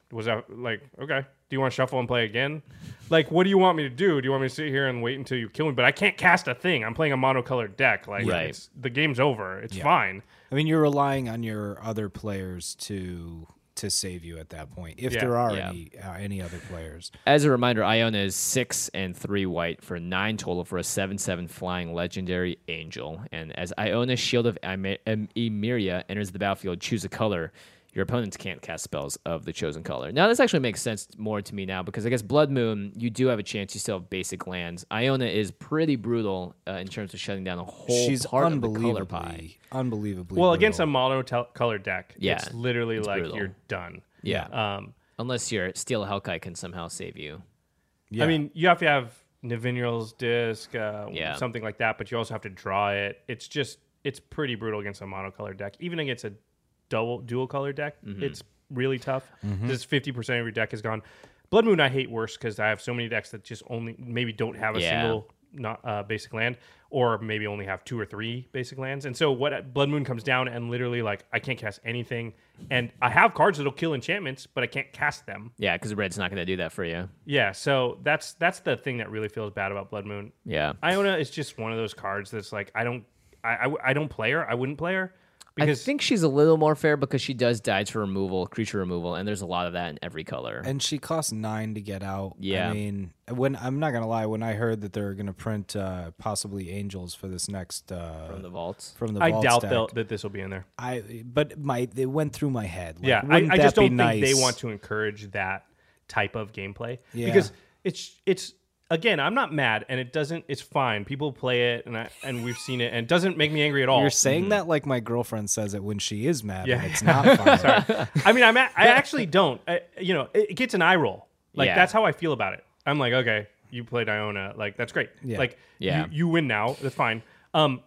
Was that like, okay, do you want to shuffle and play again? Like, what do you want me to do? Do you want me to sit here and wait until you kill me? But I can't cast a thing. I'm playing a monocolored deck. Like, Right. it's, the game's over. It's Yeah. fine. I mean, you're relying on your other players to to save you at that point, if Yeah. there are Yeah. any uh, any other players. As a reminder, Iona is six and three white for nine total for a seven seven flying legendary angel. And as Iona's Shield of Ime- Em- Emeria enters the battlefield, choose a color. Your opponents can't cast spells of the chosen color. Now, this actually makes sense more to me now because I guess Blood Moon, you do have a chance. You still have basic lands. Iona is pretty brutal uh, in terms of shutting down a whole She's part of the color pie. unbelievably, unbelievably. Well, against a brutal. mono-colored deck, Yeah, it's literally it's like brutal. you're done. Yeah. Um, Unless your Steel Hellkite can somehow save you. Yeah. I mean, you have to have Navinriel's disc, uh, Yeah. something like that, but you also have to draw it. It's just, it's pretty brutal against a monocolored deck. Even against a double, dual color deck, Mm-hmm. it's really tough. This fifty percent of your deck is gone. Blood Moon, I hate worse because I have so many decks that just only maybe don't have a Yeah. single not uh, basic land, or maybe only have two or three basic lands. And so what Blood Moon comes down and literally like I can't cast anything, and I have cards that'll kill enchantments, but I can't cast them. Yeah, because red's not going to do that for you. Yeah, so that's that's the thing that really feels bad about Blood Moon. Yeah. Iona is just one of those cards that's like I don't I, I, I don't play her. I wouldn't play her I because think she's a little more fair because she does die to removal, creature removal, and there's a lot of that in every color. and she costs nine to get out. Yeah. I mean, when I'm not gonna lie, when I heard that they're gonna print uh, possibly angels for this next uh, from the vaults. from the I vault doubt stack, they'll, that this will be in there. I but my it went through my head. Like, Yeah, I, wouldn't I that just be don't think nice? they want to encourage that type of gameplay Yeah. because it's it's again I'm not mad and it doesn't it's fine. People play it and I, and we've seen it and it doesn't make me angry at all. You're saying that like my girlfriend says it when she is mad. Yeah. and it's not fun. Sorry. I mean, I'm a, I actually don't. I, you know, it, it gets an eye roll. Like Yeah. that's how I feel about it. I'm like, okay, you played Iona, like that's great. Yeah. Like, Yeah. you, you win now. That's fine. Um,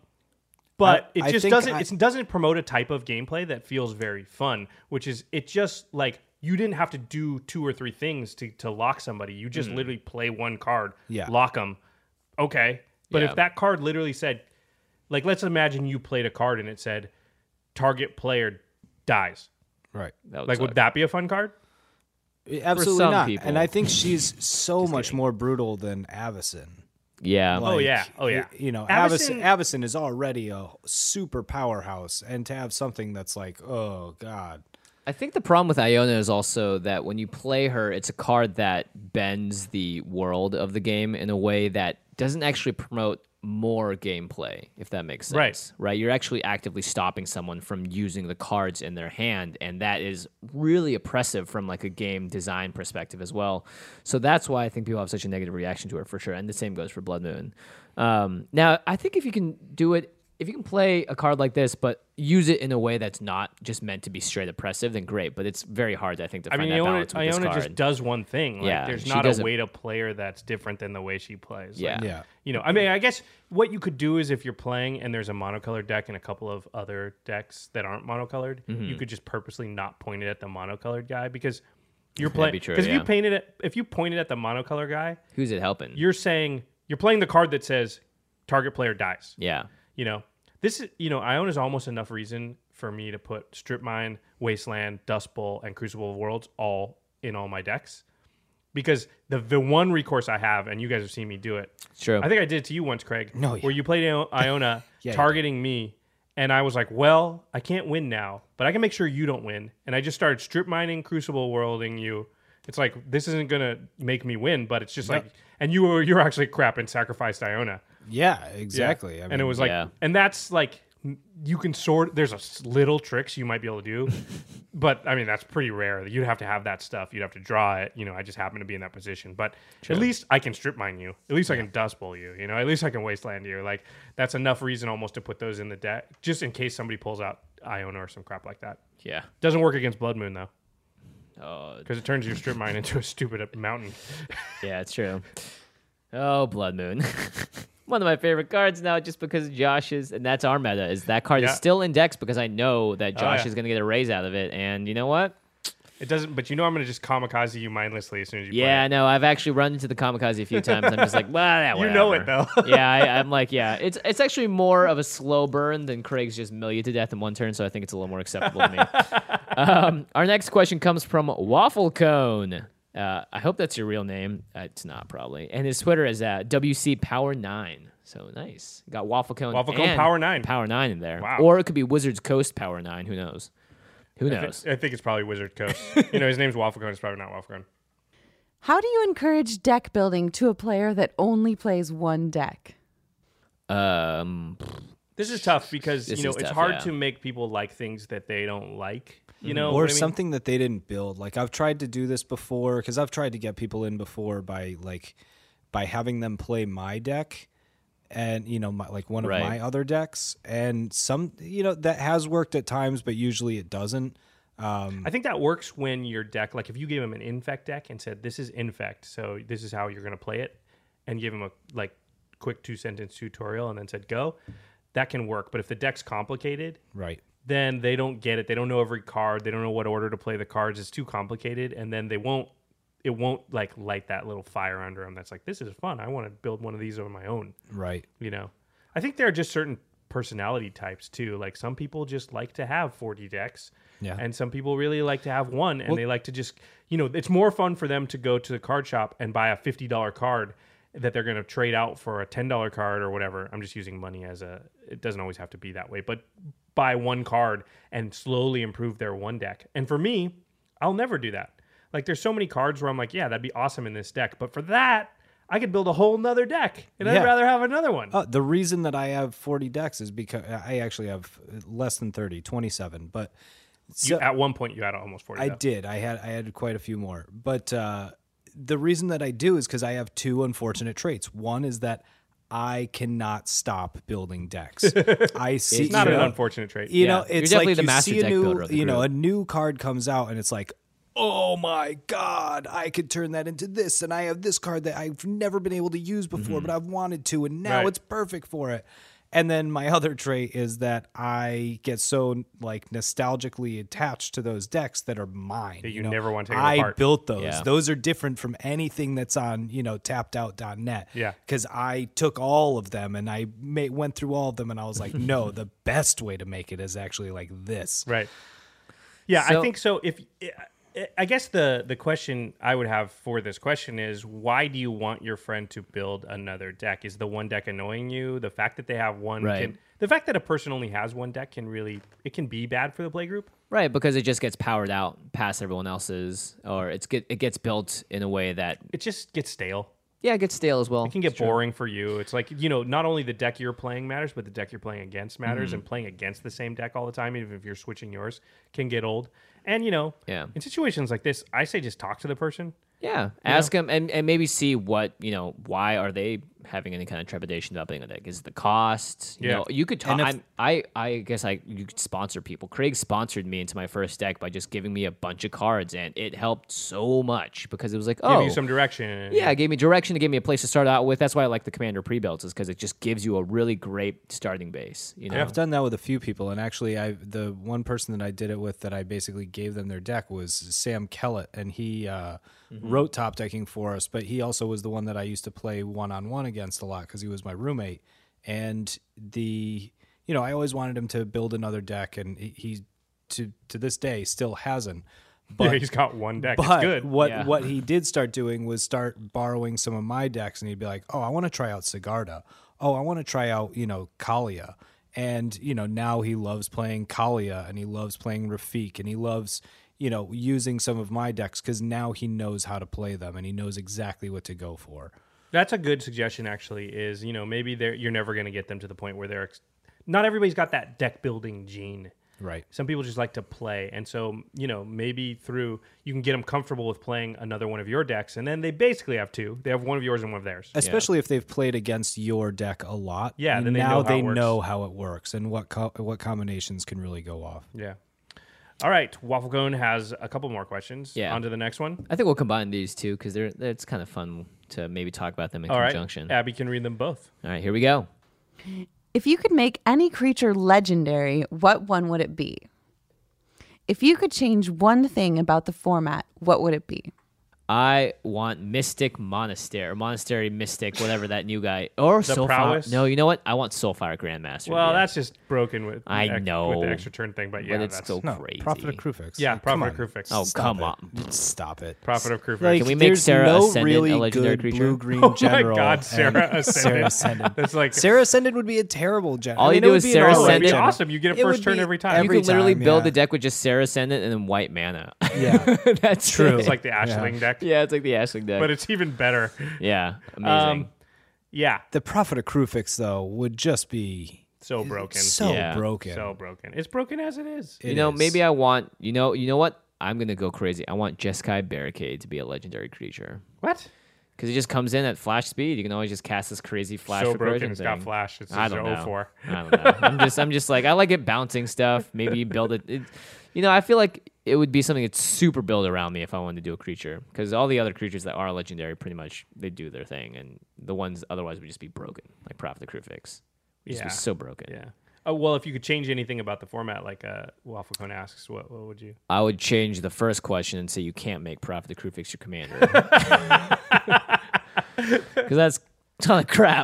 but I- it I just think doesn't. I- It doesn't promote a type of gameplay that feels very fun. Which is, it just like you didn't have to do two or three things to to lock somebody. You just literally play one card, Yeah. lock them. Okay, but Yeah. if that card literally said, like, let's imagine you played a card and it said, target player dies. Right. That Like, would that be a fun card? Absolutely some not. people. And I think she's so much more brutal than Avacyn. Yeah. Oh, Like, yeah. Oh, yeah. y- You know, Avacyn- Avacyn, Avacyn is already a super powerhouse, and to have something that's like, oh god, I think the problem with Iona is also that when you play her, it's a card that bends the world of the game in a way that doesn't actually promote more gameplay, if that makes sense. Right. Right. You're actually actively stopping someone from using the cards in their hand, and that is really oppressive from like a game design perspective as well. So that's why I think people have such a negative reaction to her for sure. And the same goes for Blood Moon. Um, now, I think if you can do it, if you can play a card like this, but use it in a way that's not just meant to be straight oppressive, then great. But it's very hard, I think, to I find mean, that Iona, balance with this Iona card. just does one thing. Like, Yeah, there's she not does a it- way to play her that's different than the way she plays. Like, Yeah. yeah. you know, I mean, I guess what you could do is if you're playing and there's a monocolored deck and a couple of other decks that aren't monocolored, Mm-hmm. you could just purposely not point it at the monocolored guy because you're playing. be true, Because if yeah. you painted it, if you pointed at the monocolored guy, Who's it helping? you're saying you're playing the card that says target player dies. yeah. You know, this is, you know, Iona is almost enough reason for me to put Strip Mine, Wasteland, Dust Bowl, and Crucible of Worlds all in all my decks. Because the the one recourse I have, and you guys have seen me do it. True. I think I did it to you once, Craig. No, yeah. Where you played Io- Iona Yeah, you targeting me, and I was like, well, I can't win now, but I can make sure you don't win. And I just started Strip Mining, Crucible Worlding you. It's like, this isn't going to make me win, but it's just like, and you were, you were actually crap and sacrificed Iona. Yeah, Yeah. exactly. I mean, and it was like, Yeah. and that's like, you can sort, there's a s- little tricks you might be able to do, but I mean, that's pretty rare. You'd have to have that stuff. You'd have to draw it. You know, I just happen to be in that position, but at least I can strip mine you. At least I can dust bowl you, you know, at least I can wasteland you. Like, that's enough reason almost to put those in the deck, just in case somebody pulls out Iona or some crap like that. Yeah. Doesn't work against Blood Moon though, Oh, because it turns your strip mine into a stupid mountain. yeah, it's true. Oh, Blood Moon. One of my favorite cards now, just because of Josh's, and that's our meta, is that card Yeah. is still in decks because I know that Oh, Josh yeah. is going to get a raise out of it. And you know what? It doesn't, but you know I'm going to just kamikaze you mindlessly as soon as you Yeah, play. no, I've actually run into the kamikaze a few times. I'm just like, well, yeah, You know it, whatever. though. yeah, I, I'm like, yeah, it's it's actually more of a slow burn than Craig's just mill you to death in one turn, so I think it's a little more acceptable to me. Um, our next question comes from Waffle Cone. Uh, I hope that's your real name. Uh, it's not, probably. And his Twitter is at W C Power nine. So nice. Got Waffle Cone Waffle Cone and Power nine. Power nine in there. Wow. Or it could be Wizards Coast Power nine. Who knows? Who I, knows? th- I think it's probably Wizard Coast. You know, his name's Waffle Cone. It's probably not Waffle Cone. How do you encourage deck building to a player that only plays one deck? Um, This is tough because, This you know, is it's tough, hard yeah. to make people like things that they don't like. You know, or what I mean? something that they didn't build. Like I've tried to do this before because I've tried to get people in before by like by having them play my deck and you know my, like one of Right. my other decks, and some you know that has worked at times, but usually it doesn't. Um, I think that works when your deck, like if you gave him an infect deck and said, this is infect, so this is how you're going to play it, and give him a like quick two sentence tutorial and then said go, that can work. But if the deck's complicated, right. then they don't get it. They don't know every card. They don't know what order to play the cards. It's too complicated, and then they won't. It won't like light that little fire under them. That's like, this is fun. I want to build one of these on my own. Right. You know, I think there are just certain personality types too. Like some people just like to have forty decks, Yeah. and some people really like to have one, and they like to just, you know, it's more fun for them to go to the card shop and buy a fifty dollar card that they're going to trade out for a ten dollar card or whatever. I'm just using money as a. It doesn't always have to be that way, but buy one card and slowly improve their one deck. And for me, I'll never do that. Like there's so many cards where I'm like, yeah, that'd be awesome in this deck. But for that, I could build a whole nother deck, and I'd Yeah. rather have another one. Uh, the reason that I have forty decks is because I actually have less than thirty, twenty-seven, but You, so, at one point, you had almost forty. I though. did. I had I had quite a few more. But uh, the reason that I do is because I have two unfortunate traits. One is that I cannot stop building decks. I see It's not you an know, unfortunate trait. You Yeah. know, You're it's definitely like the you master see a deck new, builder of the you know, group. a new card comes out and it's like, oh my God, I could turn that into this. And I have this card that I've never been able to use before, but I've wanted to. And now Right. it's perfect for it. And then my other trait is that I get so like nostalgically attached to those decks that are mine. That you never want to take them I apart. built those. Yeah. Those are different from anything that's on, you know, tapped out dot net. Yeah. Because I took all of them and I ma- went through all of them and I was like, no, the best way to make it is actually like this. Right. Yeah, So- I think so. If I guess the the question I would have for this question is, why do you want your friend to build another deck? Is the one deck annoying you? The fact that they have one, Right. can, the fact that a person only has one deck can really it can be bad for the play group. Right, because it just gets powered out past everyone else's, or it's get it gets built in a way that It just gets stale. yeah, it gets stale as well. It can get boring for you. It's like, you know, not only the deck you're playing matters, but the deck you're playing against matters. And playing against the same deck all the time, even if you're switching yours, can get old. And, you know, Yeah. in situations like this, I say just talk to the person. Yeah, ask them and, and maybe see what, you know, why are they having any kind of trepidation about being a deck? Is it the cost? You Yeah. know, you could talk. if- I'm- I I guess I you could sponsor people. Craig sponsored me into my first deck by just giving me a bunch of cards, and it helped so much because it was like, oh, Give you some direction. yeah, it gave me direction. It gave me a place to start out with. That's why I like the Commander pre-builds, is because it just gives you a really great starting base. You know, I've done that with a few people, and actually, I the one person that I did it with that I basically gave them their deck was Sam Kellett, and he uh, wrote top decking for us. But he also was the one that I used to play one on one against a lot because he was my roommate. And the you know I always wanted him to build another deck, and he, he to to this day still hasn't. But yeah, he's got one deck. But it's good. what Yeah. what he did start doing was start borrowing some of my decks, and he'd be like, "Oh, I want to try out Sigarda. Oh, I want to try out you know Kalia." And you know now he loves playing Kalia, and he loves playing Rafik, and he loves you know using some of my decks because now he knows how to play them, and he knows exactly what to go for. That's a good suggestion, actually, is, you know, maybe they're, you're never going to get them to the point where they're... Ex- not everybody's got that deck building gene. Right. Some people just like to play. And so, you know, maybe through... You can get them comfortable with playing another one of your decks, and then they basically have two. They have one of yours and one of theirs. Especially if they've played against your deck a lot. Yeah, then they now know how they it works. know how it works and what co- what combinations can really go off. Yeah. All right. Waffle Cone has a couple more questions. Yeah. On to the next one. I think we'll combine these two because they're it's kind of fun to maybe talk about them in All right. conjunction. Abby can read them both. All right, here we go. If you could make any creature legendary, what one would it be? If you could change one thing about the format, what would it be? I want Mystic Monastery, or Monastery Mystic, whatever that new guy, or The Soulfire. prowess? No, you know what? I want Soulfire Grandmaster. Well, yeah. that's just broken with I the ex- know. with the extra turn thing, but yeah, but it's that's so No, crazy. Prophet of Crufix. yeah, Like, come Prophet of on. Crufix. Oh, Stop come it. on. Stop it. Prophet of Crufix. Like, Can we make there's Sarah no Ascendant really a legendary good creature? blue-green Oh my general. God, and Sarah Ascendant. Sarah Ascendant. That's like Sarah Ascendant would be a terrible general. All I you mean, do it would is be an Sarah all-right That'd be Ascendant. general. awesome. You get a It would first turn be every time. You every could literally time, build yeah. a deck with just Sarah Ascendant and then white mana. Yeah. That's True. it. It's like the Ashling deck, Yeah, it's like the Ashling deck. but it's even better. yeah, amazing. Um, yeah, The Prophet of Crufix, though, would just be so broken. so Yeah. broken. So broken. It's broken as it is. It you know, is. maybe I want, you know, you know what? I'm going to go crazy. I want Jeskai Barricade to be a legendary creature. What? Because he just comes in at flash speed. You can always just cast this crazy flash So recursion broken. It's got thing. flash. It's I just don't oh know. four. I don't know. I'm just, I'm just like, I like it bouncing stuff. Maybe you build it, it. You know, I feel like it would be something that's super built around me if I wanted to do a creature. Because all the other creatures that are legendary, pretty much, they do their thing. And the ones otherwise would just be broken, like Prophet of Crufix. Would just Yeah. be so broken. Yeah. Oh, well, if you could change anything about the format, like uh, Waffle Cone asks, what, what would you? I would change the first question and say you can't make Prophet of Crufix your commander. Because that's a ton of crap.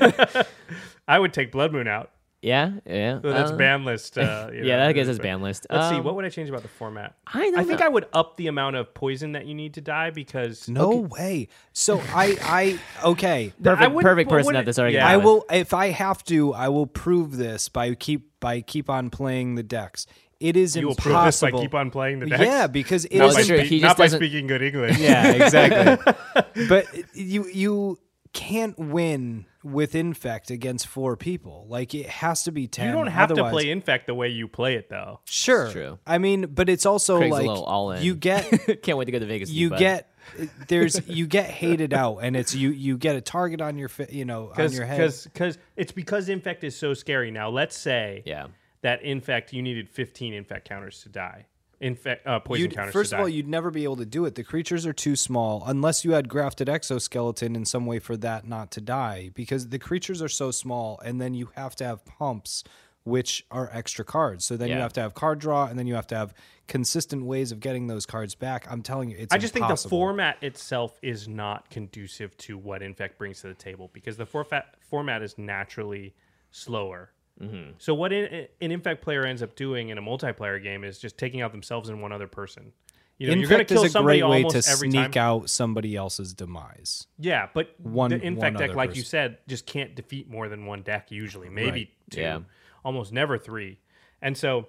I would take Blood Moon out. yeah, yeah. So that's uh, ban list. Uh, you Yeah, know, that gets us but- ban list. Let's see. Um, What would I change about the format? I don't I think know. I would up the amount of poison that you need to die because No way. So I, I, okay. Perfect, I wouldn't- perfect but person wouldn't- at this argument. yeah. I with. will, if I have to, I will prove this by keep by keep on playing the decks. It is you will prove this by impossible. keep on playing the decks. Yeah, because it No, is By it's true. speak- He not just by doesn't- speaking good English. Yeah, exactly. But you you can't win with Infect against four people. Like it has to be ten. You don't have Otherwise- to play Infect the way you play it, though. Sure. It's true. I mean, but it's also Craig's a like little all in. you get Can't wait to go to Vegas. with you bud. get there's you get hated out, and it's you you get a target on your fi- you know on your head. Because it's because Infect is so scary. Now, let's say Yeah. that Infect, you needed fifteen Infect counters to die. Infect, uh, poison You'd- counters first to of all, die. you'd never be able to do it. The creatures are too small unless you had grafted exoskeleton in some way for that not to die, because the creatures are so small, and then you have to have pumps, which are extra cards. So then you Yeah. have to have card draw, and then you have to have consistent ways of getting those cards back. I'm telling you, it's I just think the impossible. format itself is not conducive to what Infect brings to the table because the forfat, format is naturally slower. Mm-hmm. So what in, an Infect player ends up doing in a multiplayer game is just taking out themselves and one other person. You know, you're going to Infect kill is a somebody great way almost to every sneak time. out somebody else's demise. Yeah, but One- the Infect one deck, other like you person. said, just can't defeat more than one deck usually. Maybe Right. two, Yeah. almost never three. And so,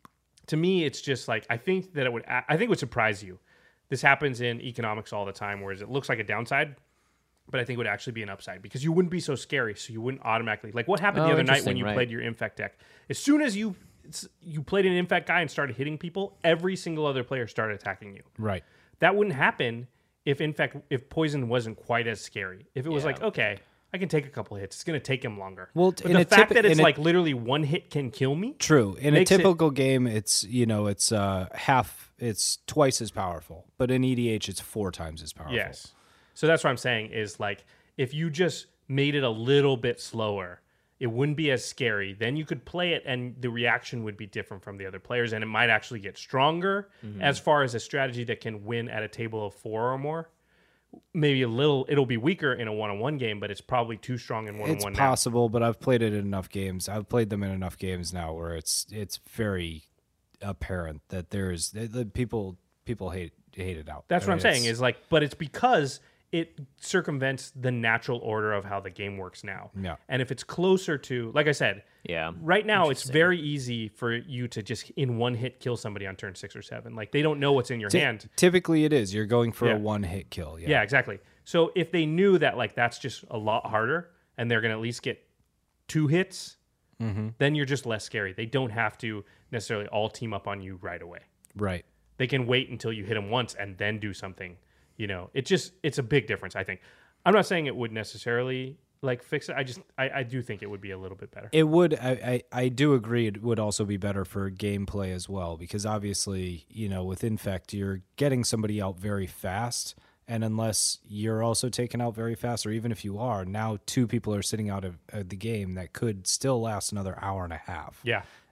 to me, it's just like I think that it would. I think it would surprise you. This happens in economics all the time, whereas it looks like a downside, but I think it would actually be an upside because you wouldn't be so scary, so you wouldn't automatically like what happened Oh, the other night when interesting, you right. played your Infect deck. As soon as you you played an Infect guy and started hitting people, every single other player started attacking you. Right. That wouldn't happen if Infect if poison wasn't quite as scary. If it was Yeah. like, okay, I can take a couple hits. It's going to take him longer. Well, but in the a fact typi- that it's in a- like literally one hit can kill me. True. In a Makes it- typical game, it's you know it's uh, half, it's twice as powerful. But in E D H, it's four times as powerful. Yes. So that's what I'm saying is like if you just made it a little bit slower, it wouldn't be as scary. Then you could play it and the reaction would be different from the other players and it might actually get stronger Mm-hmm. as far as a strategy that can win at a table of four or more. Maybe a little, it'll be weaker in a one-on-one game, but it's probably too strong in It's one-on-one now. possible, but I've played it in enough games. I've played them in enough games now where it's it's very apparent that there's the, the people people hate hate it out. That's I what I'm mean, saying it's- is like, but it's because it circumvents the natural order of how the game works now. Yeah. And if it's closer to, like I said, Yeah. right now it's very easy for you to just in one hit kill somebody on turn six or seven. Like they don't know what's in your Ty- hand. Typically, it is. You're going for Yeah. a one hit kill. Yeah. Yeah, exactly. So if they knew that like that's just a lot harder and they're going to at least get two hits, Mm-hmm. then you're just less scary. They don't have to necessarily all team up on you right away. Right. They can wait until you hit them once and then do something. You know, it just it's a big difference. I think. I'm not saying it would necessarily like fix it. I just I, I do think it would be a little bit better. It would. I, I I do agree. It would also be better for gameplay as well, because obviously, you know, with Infect, you're getting somebody out very fast, and unless you're also taken out very fast, or even if you are, now two people are sitting out of, of the game that could still last another hour and a half. Yeah.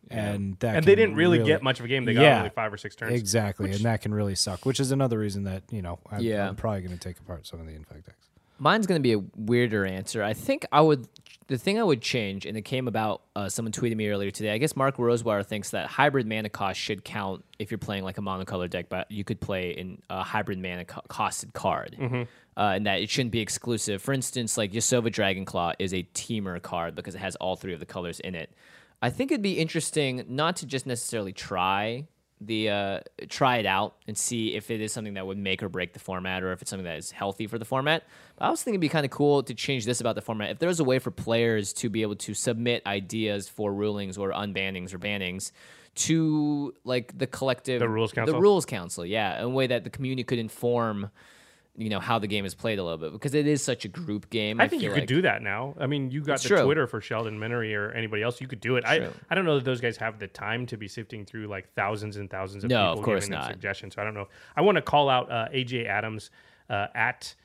and that and they can didn't really, get much of a game. They got Yeah, only five or six turns. Exactly, which- and that can really suck. Which is another reason that you know I'm, Yeah. I'm probably going to take apart some of the infect decks. Mine's going to be a weirder answer. I think I would, the thing I would change, and it came about, uh, someone tweeted me earlier today. I guess Mark Rosewater thinks that hybrid mana cost should count if you're playing like a monocolor deck, but you could play in a hybrid mana co- costed card. Mm-hmm. Uh, and that it shouldn't be exclusive. For instance, like Yasova Dragonclaw is a teamer card because it has all three of the colors in it. I think it'd be interesting not to just necessarily try the uh, try it out and see if it is something that would make or break the format, or if it's something that is healthy for the format. But I was thinking it'd be kind of cool to change this about the format. If there's a way for players to be able to submit ideas for rulings or unbannings or bannings to like the collective, The Rules Council? the rules council, yeah, in a way that the community could inform, you know, how the game is played a little bit, because it is such a group game. I think you feel could like- do that now. I mean, you got It's the true. Twitter for Sheldon Minery or anybody else. You could do it. I, True. I don't know that those guys have the time to be sifting through like thousands and thousands of No, people of course giving them not. suggestions. So I don't know. I want to call out uh, A J Adams uh, at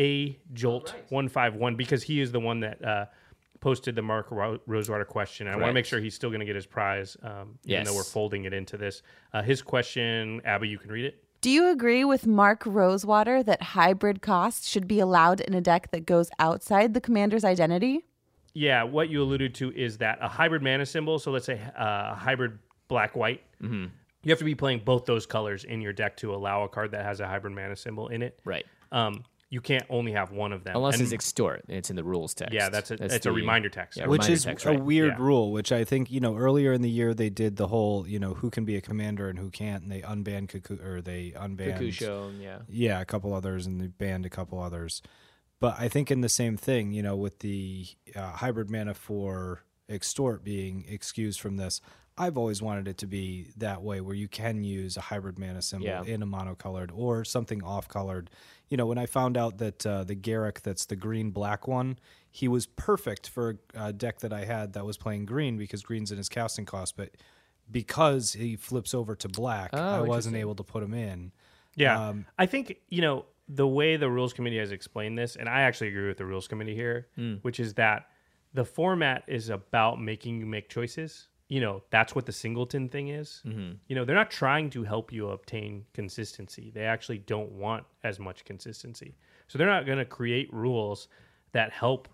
A Jolt one five one because he is the one that uh, posted the Mark Ro- Rosewater question. And I want to make Correct. sure he's still going to get his prize, um, even Yes. though we're folding it into this. Uh, his question, Abby, you can read it. Do you agree with Mark Rosewater that hybrid costs should be allowed in a deck that goes outside the commander's identity? Yeah, what you alluded to is that a hybrid mana symbol, so let's say uh, a hybrid black-white, Mm-hmm. you have to be playing both those colors in your deck to allow a card that has a hybrid mana symbol in it. Right. Um, you can't only have one of them. Unless And- it's extort, and it's in the rules text. Yeah, that's a- it's a the- reminder text. Yeah, Which reminder is text, a right. weird Yeah. rule, which I think, you know, earlier in the year they did the whole, you know, who can be a commander and who can't, and they unbanned Kaku, or they unbanned Kakusho, yeah. yeah, a couple others, and they banned a couple others. But I think in the same thing, you know, with the uh, hybrid mana for extort being excused from this, I've always wanted it to be that way, where you can use a hybrid mana symbol Yeah. in a monocolored or something off-colored. You know, when I found out that uh, the Garrick, that's the green-black one, he was perfect for a deck that I had that was playing green because green's in his casting cost, but because he flips over to black, Oh, I wasn't interesting. able to put him in. Yeah, Um, I think you know the way the rules committee has explained this, and I actually agree with the rules committee here, Mm. which is that the format is about making you make choices. You know, that's what the singleton thing is. Mm-hmm. You know, they're not trying to help you obtain consistency. They actually don't want as much consistency. So they're not going to create rules that help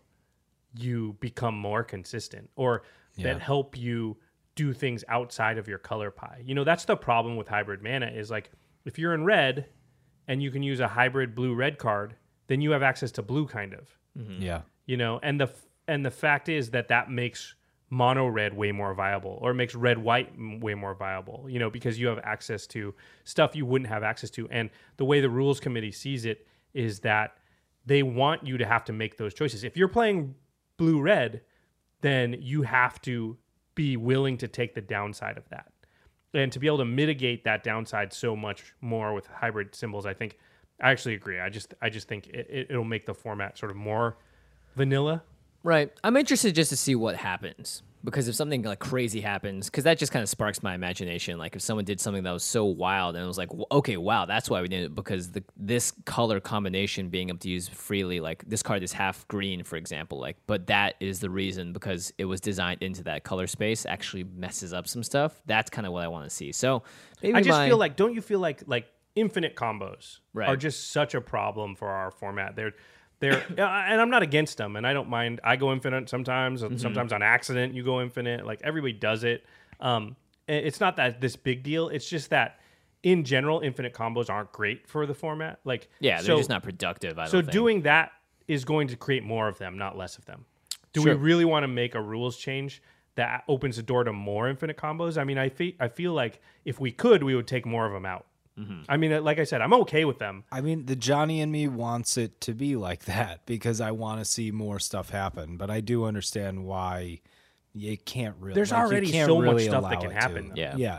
you become more consistent or Yeah. that help you do things outside of your color pie. You know, that's the problem with hybrid mana is like if you're in red and you can use a hybrid blue red card, then you have access to blue kind of. Yeah. You know, and the f- and the fact is that that makes mono red way more viable or makes red white m- way more viable, you know, because you have access to stuff you wouldn't have access to. And the way the rules committee sees it is that they want you to have to make those choices. If you're playing blue red, then you have to be willing to take the downside of that. And to be able to mitigate that downside so much more with hybrid symbols, I think I actually agree. I just I just think it, it, it'll make the format sort of more vanilla. Right. I'm interested just to see what happens, because if something like crazy happens, because that just kind of sparks my imagination. Like if someone did something that was so wild and it was like, w- okay, wow, that's why we did it, because the this color combination being able to use freely, like this card is half green, for example, like, but that is the reason because it was designed into that color space, actually messes up some stuff. That's kind of what I want to see. So maybe I just my- feel like, don't you feel like like infinite combos Right. are just such a problem for our format? They're they're and I'm not against them, and I don't mind. I go infinite sometimes, and sometimes on accident you go infinite. Like everybody does it. Um, and it's not that this big deal. It's just that in general, infinite combos aren't great for the format. Like yeah, they're so, just not productive. I don't So think. doing that is going to create more of them, not less of them. Do Sure. we really want to make a rules change that opens the door to more infinite combos? I mean, I fe- I feel like if we could, we would take more of them out. I mean, like I said, I'm okay with them. I mean, the Johnny in me wants it to be like that because I want to see more stuff happen. But I do understand why you can't really. There's like, you already can't so much really stuff that allow can it to. happen. Yeah. Yeah.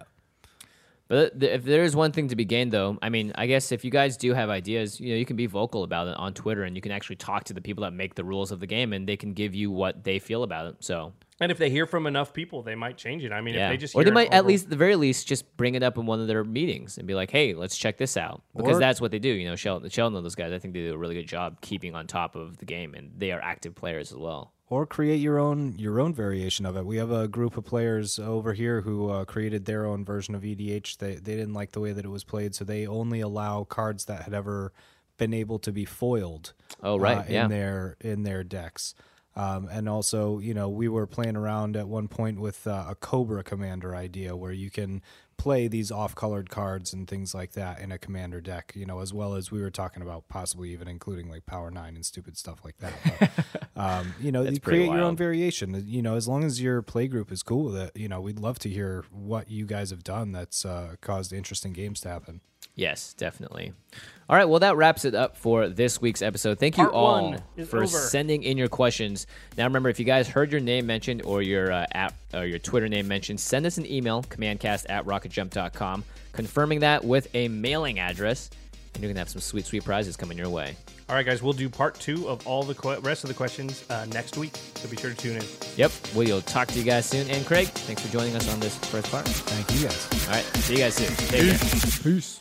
But th- if there is one thing to be gained, though, I mean, I guess if you guys do have ideas, you know, you can be vocal about it on Twitter, and you can actually talk to the people that make the rules of the game, and they can give you what they feel about it. So, And if they hear from enough people, they might change it. I mean, yeah, if they just or hear they it might at over- least, at the very least, just bring it up in one of their meetings and be like, "Hey, let's check this out," because Or- that's what they do. You know, Sheldon, Sheldon, and those guys, I think they do a really good job keeping on top of the game, and they are active players as well. or create your own your own variation of it. We have a group of players over here who uh, created their own version of E D H. They they didn't like the way that it was played, so they only allow cards that had ever been able to be foiled. Oh, right, uh, yeah. in their in their decks. Um, and also, you know, we were playing around at one point with uh, a Cobra Commander idea where you can play these off-colored cards and things like that in a Commander deck, you know, as well as we were talking about possibly even including like Power nine and stupid stuff like that. But, um, you know, you create your own variation. You know, as long as your play group is cool with it, you know, we'd love to hear what you guys have done that's uh, caused interesting games to happen. Yes, definitely. All right, well, that wraps it up for this week's episode. Thank you Part all one is for over. sending in your questions. Now, remember, if you guys heard your name mentioned or your uh, app or your Twitter name mentioned, send us an email, commandcast at rocketjump dot com, confirming that with a mailing address, and you're going to have some sweet, sweet prizes coming your way. All right, guys, we'll do part two of all the que- rest of the questions uh, next week, so be sure to tune in. Yep, we'll talk to you guys soon. And Craig, thanks for joining us on this first part. Thank you, guys. All right, see you guys soon. Take care. Peace.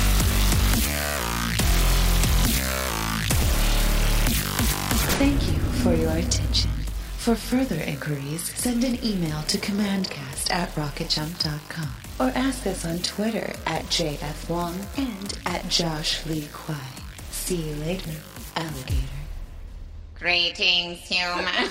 Thank you for your attention. For further inquiries, send an email to commandcast at rocketjump dot com or ask us on Twitter at J F Wong and at Josh Lee Kwai. See you later, alligator. Greetings, humans.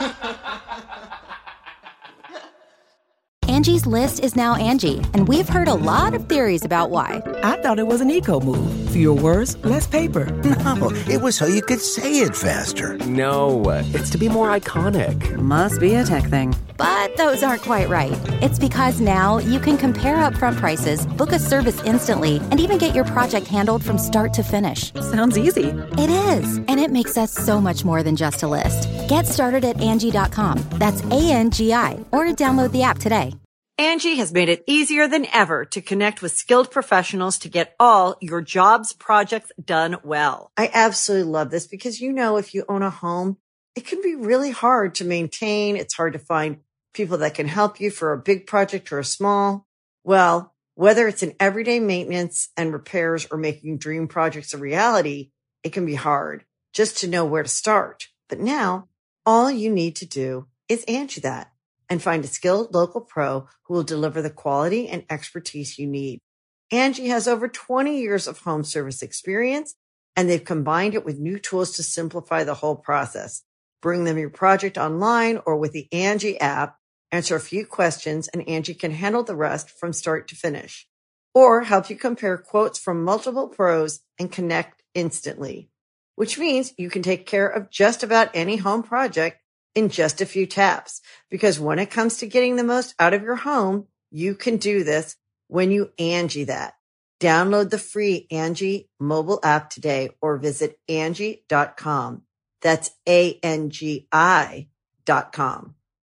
Angie's List is now Angie, and we've heard a lot of theories about why. I thought it was an eco move. Fewer words, less paper. No, it was so you could say it faster. No, it's to be more iconic. Must be a tech thing. But those aren't quite right. It's because now you can compare upfront prices, book a service instantly, and even get your project handled from start to finish. Sounds easy. It is, and it makes us so much more than just a list. Get started at Angie dot com. That's A N G I, or download the app today. Angie has made it easier than ever to connect with skilled professionals to get all your jobs projects done well. I absolutely love this because, you know, if you own a home, it can be really hard to maintain. It's hard to find people that can help you for a big project or a small. Well, whether it's in everyday maintenance and repairs or making dream projects a reality, it can be hard just to know where to start. But now all you need to do is Angie that and find a skilled local pro who will deliver the quality and expertise you need. Angie has over twenty years of home service experience, and they've combined it with new tools to simplify the whole process. Bring them your project online or with the Angie app, answer a few questions, and Angie can handle the rest from start to finish. Or help you compare quotes from multiple pros and connect instantly, which means you can take care of just about any home project in just a few taps. Because when it comes to getting the most out of your home, you can do this when you Angie that. Download the free Angie mobile app today or visit Angie dot com. That's A N G I dot com.